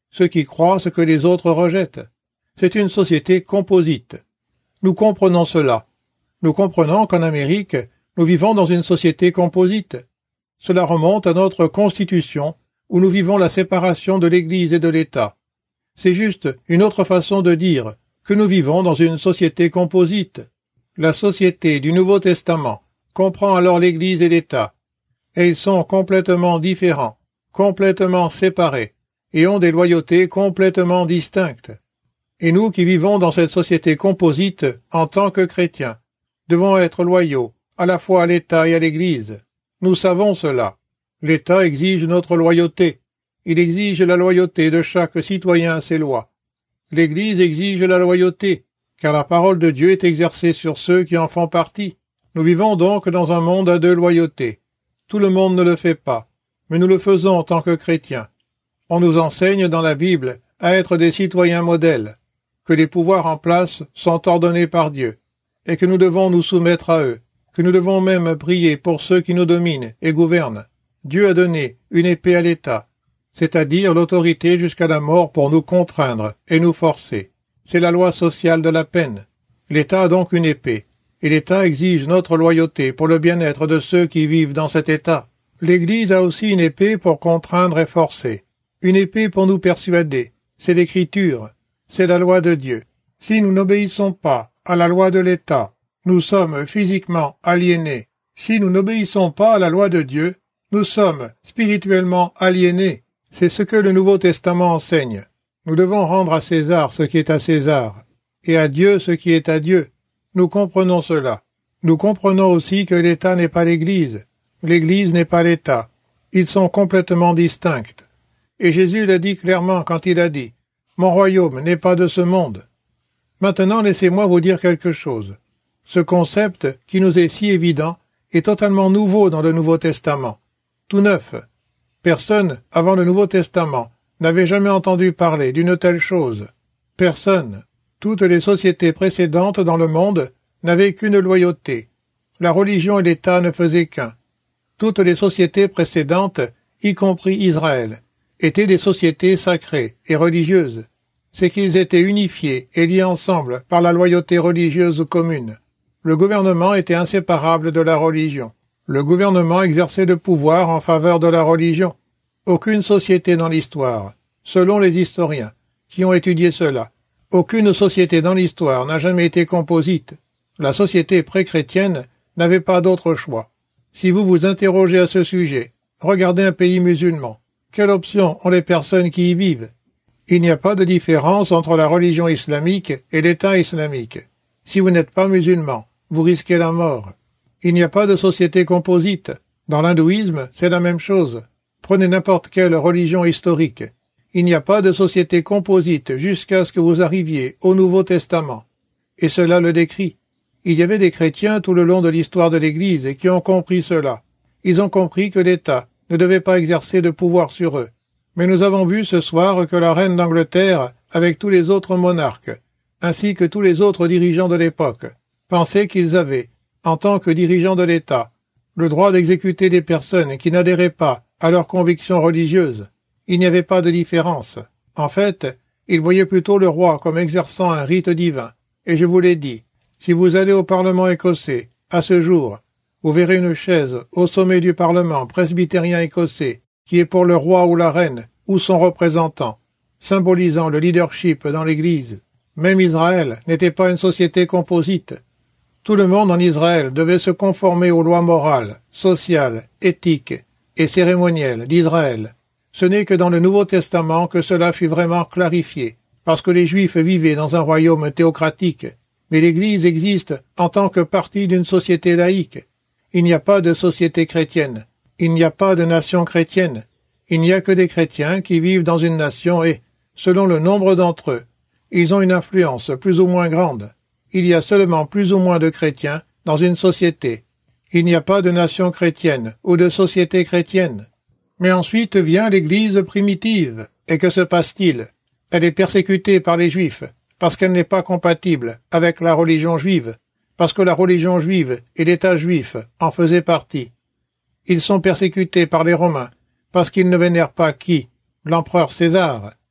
ceux qui croient ce que les autres rejettent. C'est une société composite. Nous comprenons cela. Nous comprenons qu'en Amérique, nous vivons dans une société composite. Cela remonte à notre Constitution, où nous vivons la séparation de l'Église et de l'État. C'est juste une autre façon de dire que nous vivons dans une société composite. La société du Nouveau Testament comprend alors l'Église et l'État, et ils sont complètement différents, complètement séparés, et ont des loyautés complètement distinctes. Et nous qui vivons dans cette société composite en tant que chrétiens, devons être loyaux à la fois à l'État et à l'Église. Nous savons cela. L'État exige notre loyauté. Il exige la loyauté de chaque citoyen à ses lois. L'Église exige la loyauté, car la parole de Dieu est exercée sur ceux qui en font partie. Nous vivons donc dans un monde à deux loyautés. Tout le monde ne le fait pas, mais nous le faisons en tant que chrétiens. On nous enseigne dans la Bible à être des citoyens modèles, que les pouvoirs en place sont ordonnés par Dieu, et que nous devons nous soumettre à eux, que nous devons même prier pour ceux qui nous dominent et gouvernent. Dieu a donné une épée à l'État, c'est-à-dire l'autorité jusqu'à la mort pour nous contraindre et nous forcer. C'est la loi sociale de la peine. L'État a donc une épée, et l'État exige notre loyauté pour le bien-être de ceux qui vivent dans cet État. L'Église a aussi une épée pour contraindre et forcer, une épée pour nous persuader. C'est l'Écriture, c'est la loi de Dieu. Si nous n'obéissons pas à la loi de l'État, nous sommes physiquement aliénés. Si nous n'obéissons pas à la loi de Dieu, nous sommes spirituellement aliénés. C'est ce que le Nouveau Testament enseigne. Nous devons rendre à César ce qui est à César, et à Dieu ce qui est à Dieu. Nous comprenons cela. Nous comprenons aussi que l'État n'est pas l'Église. L'Église n'est pas l'État. Ils sont complètement distincts. Et Jésus l'a dit clairement quand il a dit « Mon royaume n'est pas de ce monde ». Maintenant, laissez-moi vous dire quelque chose. Ce concept, qui nous est si évident, est totalement nouveau dans le Nouveau Testament. Tout neuf. Personne, avant le Nouveau Testament, n'avait jamais entendu parler d'une telle chose. Personne. Toutes les sociétés précédentes dans le monde n'avaient qu'une loyauté. La religion et l'État ne faisaient qu'un. Toutes les sociétés précédentes, y compris Israël, étaient des sociétés sacrées et religieuses. C'est qu'ils étaient unifiés et liés ensemble par la loyauté religieuse commune. Le gouvernement était inséparable de la religion. Le gouvernement exerçait le pouvoir en faveur de la religion. Aucune société dans l'histoire, selon les historiens qui ont étudié cela, aucune société dans l'histoire n'a jamais été composite. La société pré-chrétienne n'avait pas d'autre choix. Si vous vous interrogez à ce sujet, regardez un pays musulman. Quelle option ont les personnes qui y vivent? Il n'y a pas de différence entre la religion islamique et l'État islamique. Si vous n'êtes pas musulman, vous risquez la mort. Il n'y a pas de société composite. Dans l'hindouisme, c'est la même chose. Prenez n'importe quelle religion historique. Il n'y a pas de société composite jusqu'à ce que vous arriviez au Nouveau Testament. Et cela le décrit. Il y avait des chrétiens tout le long de l'histoire de l'Église qui ont compris cela. Ils ont compris que l'État ne devait pas exercer de pouvoir sur eux. Mais nous avons vu ce soir que la reine d'Angleterre, avec tous les autres monarques, ainsi que tous les autres dirigeants de l'époque, pensaient qu'ils avaient, en tant que dirigeants de l'État, le droit d'exécuter des personnes qui n'adhéraient pas à leurs convictions religieuses. Il n'y avait pas de différence. En fait, ils voyaient plutôt le roi comme exerçant un rite divin. Et je vous l'ai dit, si vous allez au Parlement écossais, à ce jour, vous verrez une chaise au sommet du Parlement presbytérien écossais, qui est pour le roi ou la reine, ou son représentant, symbolisant le leadership dans l'Église. Même Israël n'était pas une société composite. Tout le monde en Israël devait se conformer aux lois morales, sociales, éthiques et cérémonielles d'Israël. Ce n'est que dans le Nouveau Testament que cela fut vraiment clarifié, parce que les Juifs vivaient dans un royaume théocratique, mais l'Église existe en tant que partie d'une société laïque. Il n'y a pas de société chrétienne, il n'y a pas de nation chrétienne, il n'y a que des chrétiens qui vivent dans une nation et, selon le nombre d'entre eux, ils ont une influence plus ou moins grande. Il y a seulement plus ou moins de chrétiens dans une société. Il n'y a pas de nation chrétienne ou de société chrétienne. Mais ensuite vient l'Église primitive. Et que se passe-t-il? Elle est persécutée par les Juifs, parce qu'elle n'est pas compatible avec la religion juive, parce que la religion juive et l'État juif en faisaient partie. Ils sont persécutés par les Romains, parce qu'ils ne vénèrent pas qui? L'empereur César.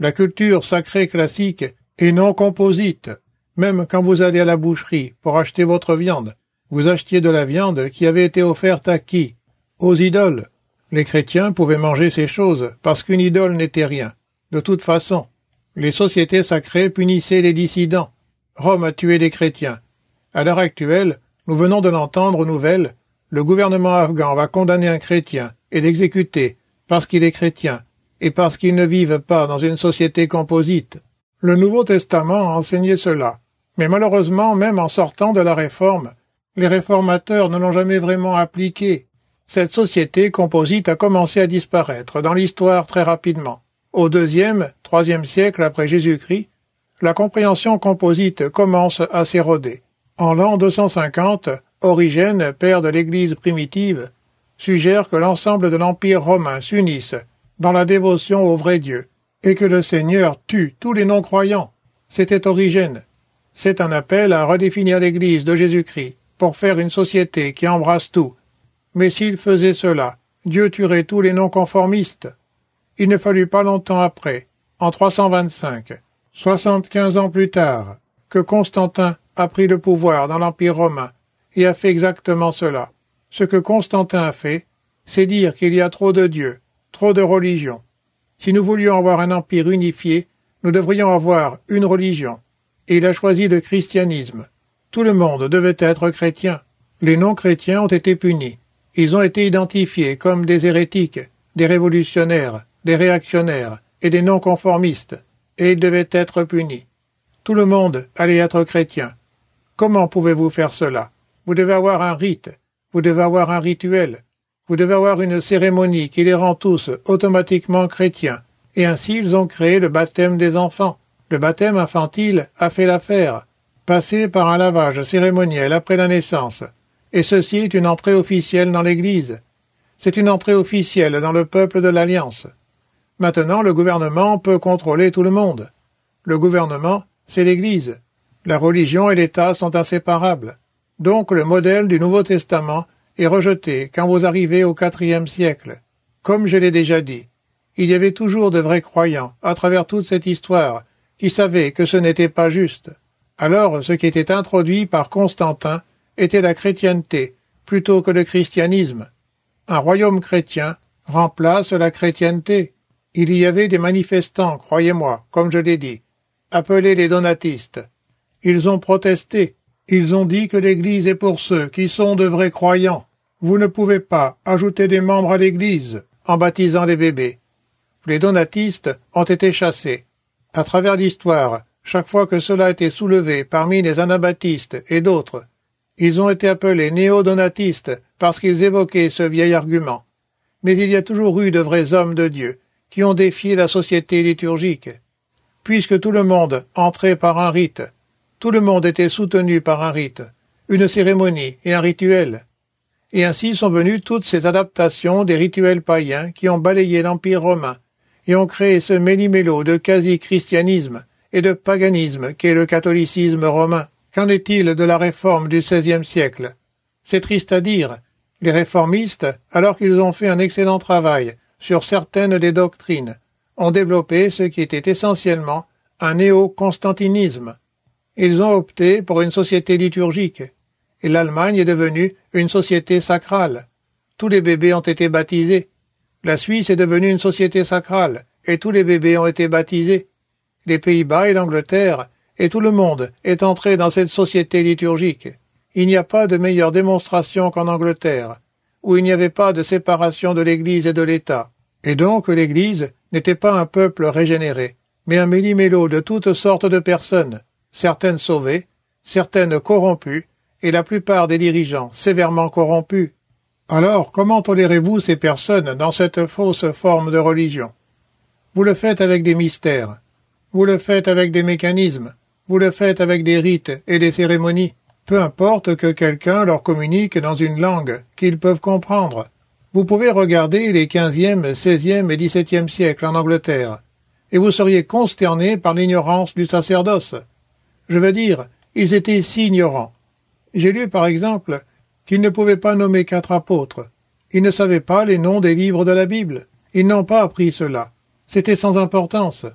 La culture sacrée classique et non composite. Même quand vous allez à la boucherie pour acheter votre viande, vous achetiez de la viande qui avait été offerte à qui? Aux idoles. Les chrétiens pouvaient manger ces choses parce qu'une idole n'était rien. De toute façon, les sociétés sacrées punissaient les dissidents. Rome a tué des chrétiens. À l'heure actuelle, nous venons de l'entendre aux nouvelles, le gouvernement afghan va condamner un chrétien et l'exécuter parce qu'il est chrétien et parce qu'il ne vive pas dans une société composite. Le Nouveau Testament a enseigné cela. Mais malheureusement, même en sortant de la Réforme, les réformateurs ne l'ont jamais vraiment appliqué. Cette société composite a commencé à disparaître dans l'histoire très rapidement. Au deuxième, troisième siècle après Jésus-Christ, la compréhension composite commence à s'éroder. En l'an deux cent cinquante, Origène, père de l'Église primitive, suggère que l'ensemble de l'Empire romain s'unisse dans la dévotion au vrai Dieu, et que le Seigneur tue tous les non-croyants. C'était Origène. C'est un appel à redéfinir l'Église de Jésus-Christ pour faire une société qui embrasse tout. Mais s'il faisait cela, Dieu tuerait tous les non-conformistes. Il ne fallut pas longtemps après, en trois cent vingt-cinq, soixante-quinze ans plus tard, que Constantin a pris le pouvoir dans l'Empire romain et a fait exactement cela. Ce que Constantin a fait, c'est dire qu'il y a trop de dieux, trop de religions. Si nous voulions avoir un empire unifié, nous devrions avoir une religion. Et il a choisi le christianisme. Tout le monde devait être chrétien. Les non-chrétiens ont été punis. Ils ont été identifiés comme des hérétiques, des révolutionnaires, des réactionnaires et des non-conformistes. Et ils devaient être punis. Tout le monde allait être chrétien. Comment pouvez-vous faire cela? Vous devez avoir un rite. Vous devez avoir un rituel. Vous devez avoir une cérémonie qui les rend tous automatiquement chrétiens. Et ainsi ils ont créé le baptême des enfants. Le baptême infantile a fait l'affaire, passé par un lavage cérémoniel après la naissance. Et ceci est une entrée officielle dans l'Église. C'est une entrée officielle dans le peuple de l'Alliance. Maintenant, le gouvernement peut contrôler tout le monde. Le gouvernement, c'est l'Église. La religion et l'État sont inséparables. Donc le modèle du Nouveau Testament est rejeté quand vous arrivez au quatrième siècle. Comme je l'ai déjà dit, il y avait toujours de vrais croyants à travers toute cette histoire qui savaient que ce n'était pas juste. Alors ce qui était introduit par Constantin était la chrétienté plutôt que le christianisme. Un royaume chrétien remplace la chrétienté. Il y avait des manifestants, croyez-moi, comme je l'ai dit, appelés les donatistes. Ils ont protesté. Ils ont dit que l'Église est pour ceux qui sont de vrais croyants. Vous ne pouvez pas ajouter des membres à l'Église en baptisant les bébés. Les donatistes ont été chassés. À travers l'histoire, chaque fois que cela a été soulevé parmi les anabaptistes et d'autres, ils ont été appelés néo-donatistes parce qu'ils évoquaient ce vieil argument. Mais il y a toujours eu de vrais hommes de Dieu qui ont défié la société liturgique. Puisque tout le monde entrait par un rite, tout le monde était soutenu par un rite, une cérémonie et un rituel. Et ainsi sont venues toutes ces adaptations des rituels païens qui ont balayé l'Empire romain et ont créé ce méli-mélo de quasi-christianisme et de paganisme qu'est le catholicisme romain. Qu'en est-il de la réforme du seizième siècle? C'est triste à dire. Les réformistes, alors qu'ils ont fait un excellent travail sur certaines des doctrines, ont développé ce qui était essentiellement un néo-constantinisme. Ils ont opté pour une société liturgique, et l'Allemagne est devenue une société sacrale. Tous les bébés ont été baptisés. La Suisse est devenue une société sacrale, et tous les bébés ont été baptisés. Les Pays-Bas et l'Angleterre, et tout le monde est entré dans cette société liturgique. Il n'y a pas de meilleure démonstration qu'en Angleterre, où il n'y avait pas de séparation de l'Église et de l'État. Et donc l'Église n'était pas un peuple régénéré, mais un méli-mélo de toutes sortes de personnes, certaines sauvées, certaines corrompues, et la plupart des dirigeants sévèrement corrompus. Alors, comment tolérez-vous ces personnes dans cette fausse forme de religion? Vous le faites avec des mystères, vous le faites avec des mécanismes, vous le faites avec des rites et des cérémonies. Peu importe que quelqu'un leur communique dans une langue qu'ils peuvent comprendre. Vous pouvez regarder les quinzième, seizième et dix-septième siècles en Angleterre, et vous seriez consterné par l'ignorance du sacerdoce. Je veux dire, ils étaient si ignorants. J'ai lu, par exemple, qu'ils ne pouvaient pas nommer quatre apôtres. Ils ne savaient pas les noms des livres de la Bible. Ils n'ont pas appris cela. C'était sans importance.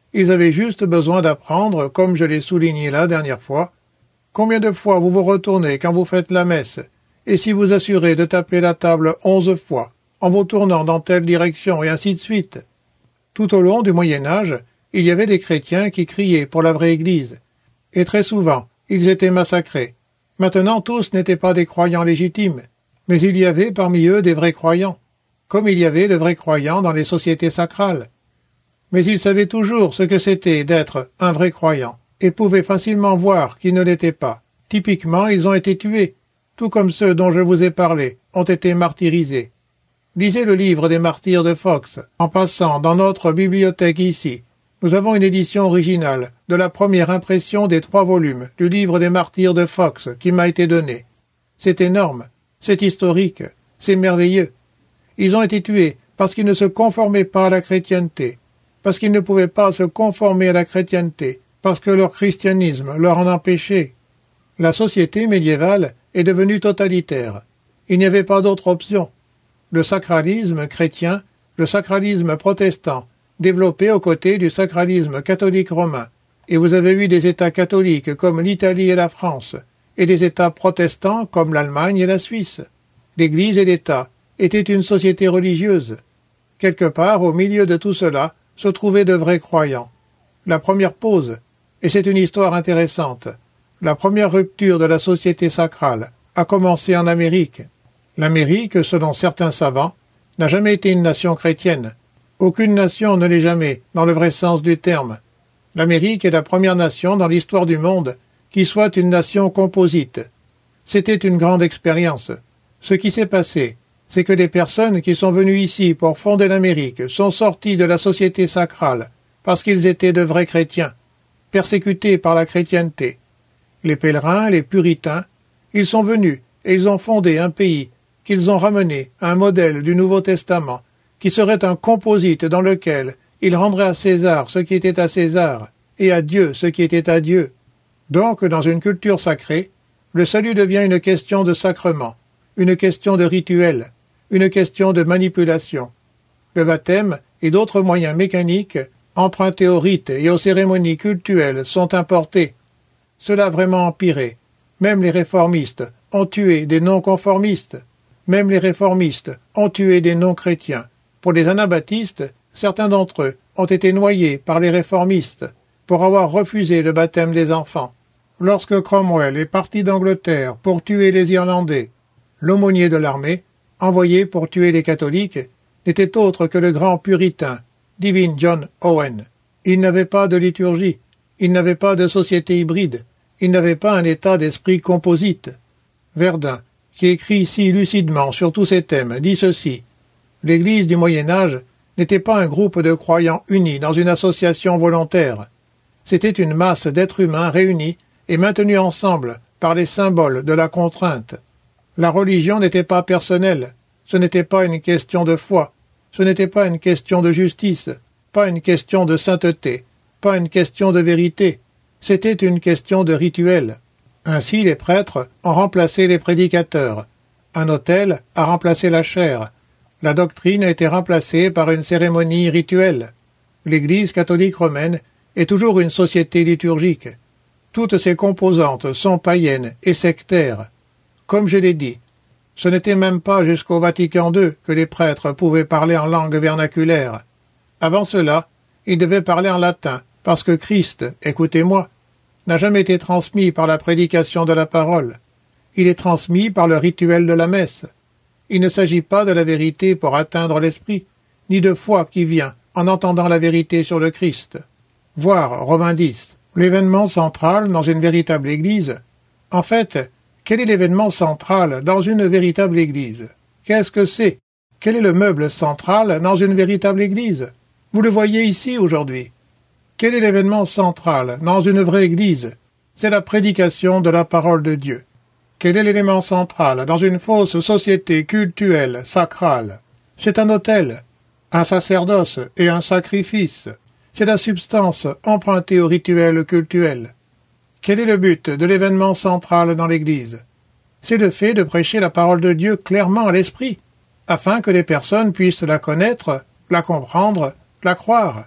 Ils avaient juste besoin d'apprendre, comme je l'ai souligné la dernière fois, combien de fois vous vous retournez quand vous faites la messe, et si vous assurez de taper la table onze fois, en vous tournant dans telle direction, et ainsi de suite. Tout au long du Moyen-Âge, il y avait des chrétiens qui criaient pour la vraie Église, et très souvent, ils étaient massacrés. Maintenant, tous n'étaient pas des croyants légitimes, mais il y avait parmi eux des vrais croyants, comme il y avait de vrais croyants dans les sociétés sacrales. Mais ils savaient toujours ce que c'était d'être un vrai croyant, et pouvaient facilement voir qu'ils ne l'étaient pas. Typiquement, ils ont été tués, tout comme ceux dont je vous ai parlé, ont été martyrisés. Lisez le livre des martyrs de Fox. En passant dans notre bibliothèque ici, nous avons une édition originale de la première impression des trois volumes du livre des martyrs de Fox qui m'a été donnée. C'est énorme, c'est historique, c'est merveilleux. Ils ont été tués parce qu'ils ne se conformaient pas à la chrétienté, parce qu'ils ne pouvaient pas se conformer à la chrétienté, parce que leur christianisme leur en empêchait. La société médiévale est devenue totalitaire. Il n'y avait pas d'autre option. Le sacralisme chrétien, le sacralisme protestant, développé aux côtés du sacralisme catholique romain, et vous avez eu des États catholiques comme l'Italie et la France, et des États protestants comme l'Allemagne et la Suisse. L'Église et l'État étaient une société religieuse. Quelque part au milieu de tout cela se trouvaient de vrais croyants. La première pause, et c'est une histoire intéressante, la première rupture de la société sacrale a commencé en Amérique. L'Amérique, selon certains savants, n'a jamais été une nation chrétienne. Aucune nation ne l'est jamais, dans le vrai sens du terme. L'Amérique est la première nation dans l'histoire du monde qui soit une nation composite. C'était une grande expérience. Ce qui s'est passé, c'est que les personnes qui sont venues ici pour fonder l'Amérique sont sorties de la société sacrale parce qu'ils étaient de vrais chrétiens, persécutés par la chrétienté. Les pèlerins, les puritains, ils sont venus et ils ont fondé un pays qu'ils ont ramené à un modèle du Nouveau Testament, qui serait un composite dans lequel ils rendraient à César ce qui était à César, et à Dieu ce qui était à Dieu. Donc, dans une culture sacrée, le salut devient une question de sacrement, une question de rituel, une question de manipulation. Le baptême et d'autres moyens mécaniques, empruntés aux rites et aux cérémonies cultuelles, sont importés. Cela a vraiment empiré. Même les réformistes ont tué des non-conformistes. Même les réformistes ont tué des non-chrétiens. Pour les anabaptistes, certains d'entre eux ont été noyés par les réformistes pour avoir refusé le baptême des enfants. Lorsque Cromwell est parti d'Angleterre pour tuer les Irlandais, l'aumônier de l'armée, envoyé pour tuer les catholiques, n'était autre que le grand puritain, Divine John Owen. Il n'avait pas de liturgie, il n'avait pas de société hybride, il n'avait pas un état d'esprit composite. Verdun, qui écrit si lucidement sur tous ces thèmes, dit ceci. L'Église du Moyen-Âge n'était pas un groupe de croyants unis dans une association volontaire. C'était une masse d'êtres humains réunis et maintenus ensemble par les symboles de la contrainte. La religion n'était pas personnelle, ce n'était pas une question de foi, ce n'était pas une question de justice, pas une question de sainteté, pas une question de vérité, c'était une question de rituel. Ainsi les prêtres ont remplacé les prédicateurs. Un autel a remplacé la chair. La doctrine a été remplacée par une cérémonie rituelle. L'Église catholique romaine est toujours une société liturgique. Toutes ses composantes sont païennes et sectaires. Comme je l'ai dit, ce n'était même pas jusqu'au Vatican deux que les prêtres pouvaient parler en langue vernaculaire. Avant cela, ils devaient parler en latin, parce que Christ, écoutez-moi, n'a jamais été transmis par la prédication de la parole. Il est transmis par le rituel de la messe. Il ne s'agit pas de la vérité pour atteindre l'esprit, ni de foi qui vient en entendant la vérité sur le Christ. Voir Romains dix. L'événement central dans une véritable Église. En fait, quel est l'événement central dans une véritable Église? Qu'est-ce que c'est? Quel est le meuble central dans une véritable Église? Vous le voyez ici aujourd'hui. Quel est l'événement central dans une vraie Église? C'est la prédication de la parole de Dieu. Quel est l'élément central dans une fausse société cultuelle, sacrale? C'est un autel, un sacerdoce et un sacrifice. C'est la substance empruntée au rituel cultuel. Quel est le but de l'événement central dans l'Église? C'est le fait de prêcher la parole de Dieu clairement à l'esprit, afin que les personnes puissent la connaître, la comprendre, la croire.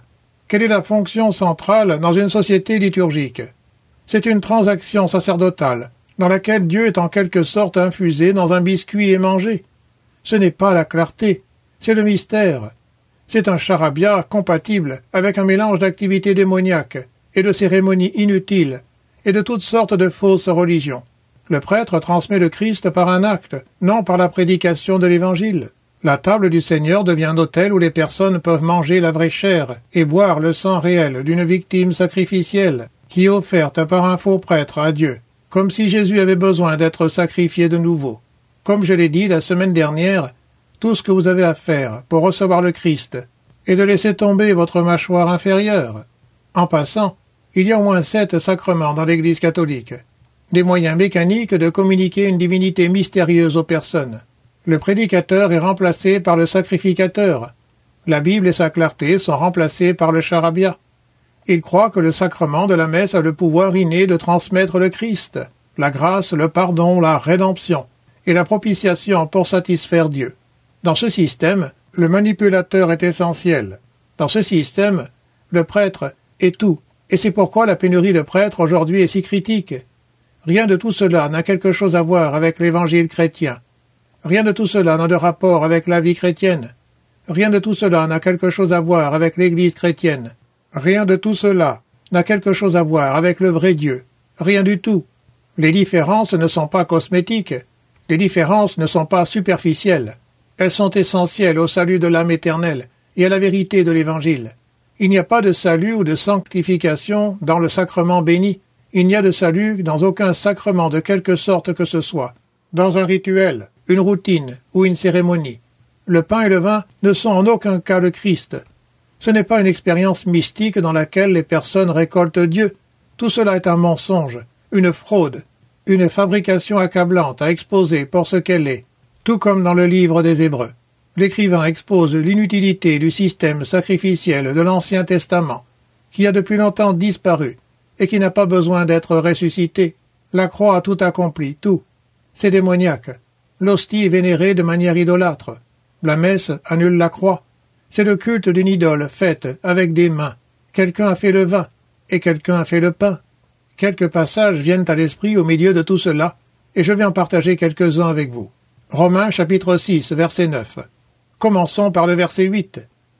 Quelle est la fonction centrale dans une société liturgique? C'est une transaction sacerdotale, dans laquelle Dieu est en quelque sorte infusé dans un biscuit et mangé. Ce n'est pas la clarté, c'est le mystère. C'est un charabia compatible avec un mélange d'activités démoniaques et de cérémonies inutiles et de toutes sortes de fausses religions. Le prêtre transmet le Christ par un acte, non par la prédication de l'Évangile. La table du Seigneur devient un autel où les personnes peuvent manger la vraie chair et boire le sang réel d'une victime sacrificielle qui est offerte par un faux prêtre à Dieu, comme si Jésus avait besoin d'être sacrifié de nouveau. Comme je l'ai dit la semaine dernière, tout ce que vous avez à faire pour recevoir le Christ est de laisser tomber votre mâchoire inférieure. En passant, il y a au moins sept sacrements dans l'Église catholique, des moyens mécaniques de communiquer une divinité mystérieuse aux personnes. Le prédicateur est remplacé par le sacrificateur. La Bible et sa clarté sont remplacées par le charabia. Il croit que le sacrement de la messe a le pouvoir inné de transmettre le Christ, la grâce, le pardon, la rédemption et la propitiation pour satisfaire Dieu. Dans ce système, le manipulateur est essentiel. Dans ce système, le prêtre est tout, et c'est pourquoi la pénurie de prêtres aujourd'hui est si critique. Rien de tout cela n'a quelque chose à voir avec l'évangile chrétien. Rien de tout cela n'a de rapport avec la vie chrétienne. Rien de tout cela n'a quelque chose à voir avec l'Église chrétienne. Rien de tout cela n'a quelque chose à voir avec le vrai Dieu. Rien du tout. Les différences ne sont pas cosmétiques. Les différences ne sont pas superficielles. Elles sont essentielles au salut de l'âme éternelle et à la vérité de l'Évangile. Il n'y a pas de salut ou de sanctification dans le sacrement béni. Il n'y a de salut dans aucun sacrement de quelque sorte que ce soit. Dans un rituel, une routine ou une cérémonie. Le pain et le vin ne sont en aucun cas le Christ. Ce n'est pas une expérience mystique dans laquelle les personnes récoltent Dieu. Tout cela est un mensonge, une fraude, une fabrication accablante à exposer pour ce qu'elle est, tout comme dans le livre des Hébreux. L'écrivain expose l'inutilité du système sacrificiel de l'Ancien Testament, qui a depuis longtemps disparu et qui n'a pas besoin d'être ressuscité. La croix a tout accompli, tout. C'est démoniaque. L'hostie est vénérée de manière idolâtre. La messe annule la croix. C'est le culte d'une idole faite avec des mains. Quelqu'un a fait le vin et quelqu'un a fait le pain. Quelques passages viennent à l'esprit au milieu de tout cela, et je vais en partager quelques-uns avec vous. Romains chapitre six, verset neuf. Commençons par le verset huit.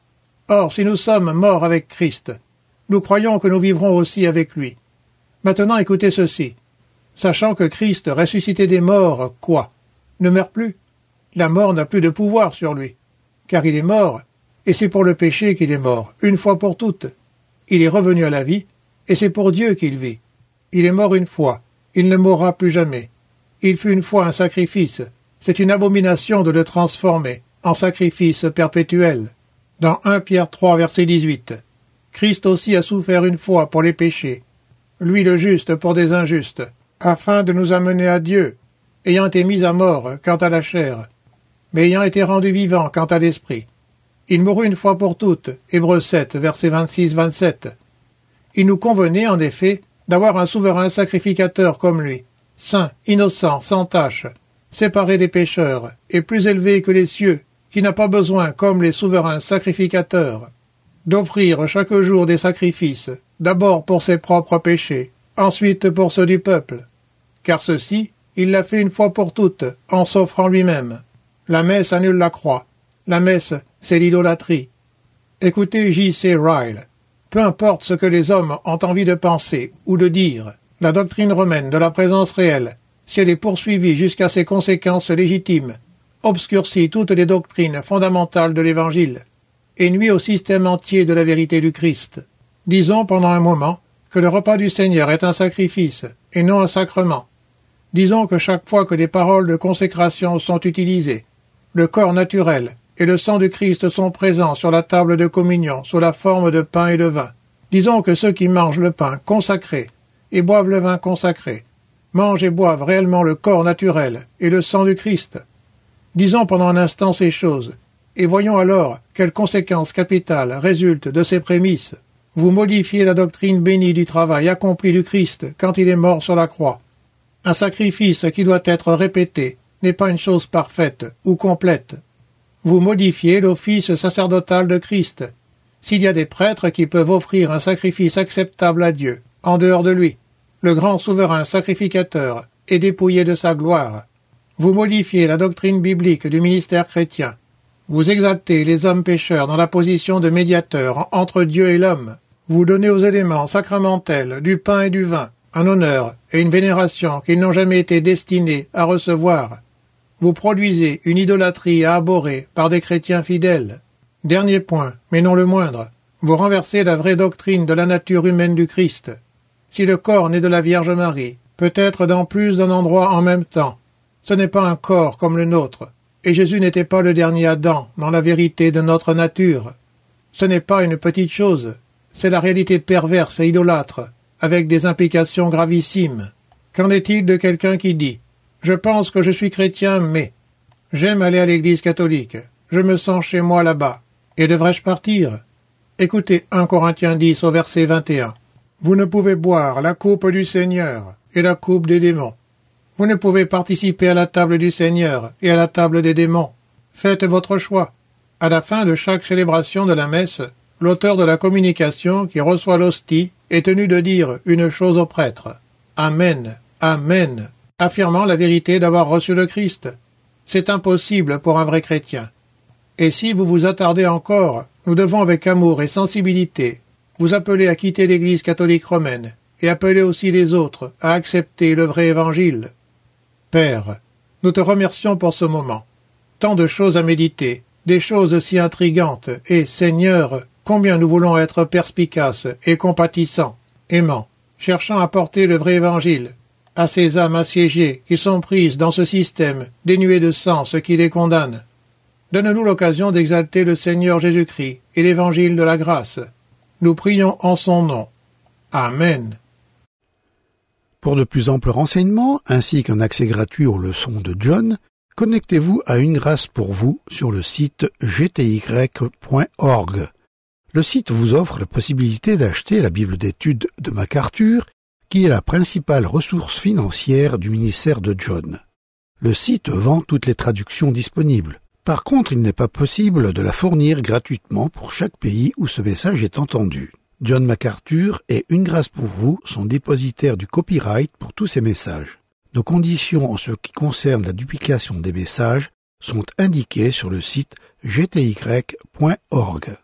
Or, si nous sommes morts avec Christ, nous croyons que nous vivrons aussi avec lui. Maintenant écoutez ceci. Sachant que Christ, ressuscité des morts, quoi? Ne meurt plus. La mort n'a plus de pouvoir sur lui, car il est mort, et c'est pour le péché qu'il est mort, une fois pour toutes. Il est revenu à la vie, et c'est pour Dieu qu'il vit. Il est mort une fois, il ne mourra plus jamais. Il fut une fois un sacrifice, c'est une abomination de le transformer en sacrifice perpétuel. Dans un Pierre trois, verset dix-huit. Christ aussi a souffert une fois pour les péchés, lui le juste pour des injustes, afin de nous amener à Dieu, ayant été mis à mort quant à la chair, mais ayant été rendu vivant quant à l'esprit. Il mourut une fois pour toutes, Hébreux sept, versets vingt-six à vingt-sept. Il nous convenait, en effet, d'avoir un souverain sacrificateur comme lui, saint, innocent, sans tache, séparé des pécheurs, et plus élevé que les cieux, qui n'a pas besoin, comme les souverains sacrificateurs, d'offrir chaque jour des sacrifices, d'abord pour ses propres péchés, ensuite pour ceux du peuple. Car ceci, il l'a fait une fois pour toutes, en s'offrant lui-même. La messe annule la croix. La messe, c'est l'idolâtrie. Écoutez J C Ryle. Peu importe ce que les hommes ont envie de penser ou de dire, la doctrine romaine de la présence réelle, si elle est poursuivie jusqu'à ses conséquences légitimes, obscurcit toutes les doctrines fondamentales de l'Évangile et nuit au système entier de la vérité du Christ. Disons pendant un moment que le repas du Seigneur est un sacrifice et non un sacrement. Disons que chaque fois que des paroles de consécration sont utilisées, le corps naturel et le sang du Christ sont présents sur la table de communion sous la forme de pain et de vin. Disons que ceux qui mangent le pain consacré et boivent le vin consacré mangent et boivent réellement le corps naturel et le sang du Christ. Disons pendant un instant ces choses, et voyons alors quelles conséquences capitales résultent de ces prémices. Vous modifiez la doctrine bénie du travail accompli du Christ quand il est mort sur la croix. Un sacrifice qui doit être répété n'est pas une chose parfaite ou complète. Vous modifiez l'office sacerdotal de Christ. S'il y a des prêtres qui peuvent offrir un sacrifice acceptable à Dieu, en dehors de lui, le grand souverain sacrificateur, est dépouillé de sa gloire. Vous modifiez la doctrine biblique du ministère chrétien. Vous exaltez les hommes pécheurs dans la position de médiateurs entre Dieu et l'homme. Vous donnez aux éléments sacramentels du pain et du vin un honneur et une vénération qu'ils n'ont jamais été destinés à recevoir. Vous produisez une idolâtrie à abhorrer par des chrétiens fidèles. Dernier point, mais non le moindre, vous renversez la vraie doctrine de la nature humaine du Christ. Si le corps naît de la Vierge Marie, peut-être dans plus d'un endroit en même temps, ce n'est pas un corps comme le nôtre, et Jésus n'était pas le dernier Adam dans la vérité de notre nature. Ce n'est pas une petite chose, c'est la réalité perverse et idolâtre, avec des implications gravissimes. Qu'en est-il de quelqu'un qui dit « Je pense que je suis chrétien, mais j'aime aller à l'église catholique, je me sens chez moi là-bas, et devrais-je partir ?» Écoutez un Corinthiens dix au verset vingt et un. Vous ne pouvez boire la coupe du Seigneur et la coupe des démons. Vous ne pouvez participer à la table du Seigneur et à la table des démons. Faites votre choix. À la fin de chaque célébration de la messe, l'auteur de la communication qui reçoit l'hostie est tenu de dire une chose au prêtre. Amen, Amen, affirmant la vérité d'avoir reçu le Christ. C'est impossible pour un vrai chrétien. Et si vous vous attardez encore, nous devons avec amour et sensibilité vous appeler à quitter l'Église catholique romaine et appeler aussi les autres à accepter le vrai évangile. Père, nous te remercions pour ce moment. Tant de choses à méditer, des choses si intrigantes, et, Seigneur, combien nous voulons être perspicaces et compatissants, aimants, cherchant à porter le vrai évangile à ces âmes assiégées qui sont prises dans ce système dénué de sens qui les condamne. Donne-nous l'occasion d'exalter le Seigneur Jésus-Christ et l'évangile de la grâce. Nous prions en son nom. Amen. Pour de plus amples renseignements, ainsi qu'un accès gratuit aux leçons de John, connectez-vous à Une Grâce pour vous sur le site g t y point org. Le site vous offre la possibilité d'acheter la Bible d'études de MacArthur, qui est la principale ressource financière du ministère de John. Le site vend toutes les traductions disponibles. Par contre, il n'est pas possible de la fournir gratuitement pour chaque pays où ce message est entendu. John MacArthur et Une Grâce pour vous sont dépositaires du copyright pour tous ces messages. Nos conditions en ce qui concerne la duplication des messages sont indiquées sur le site g t y point org.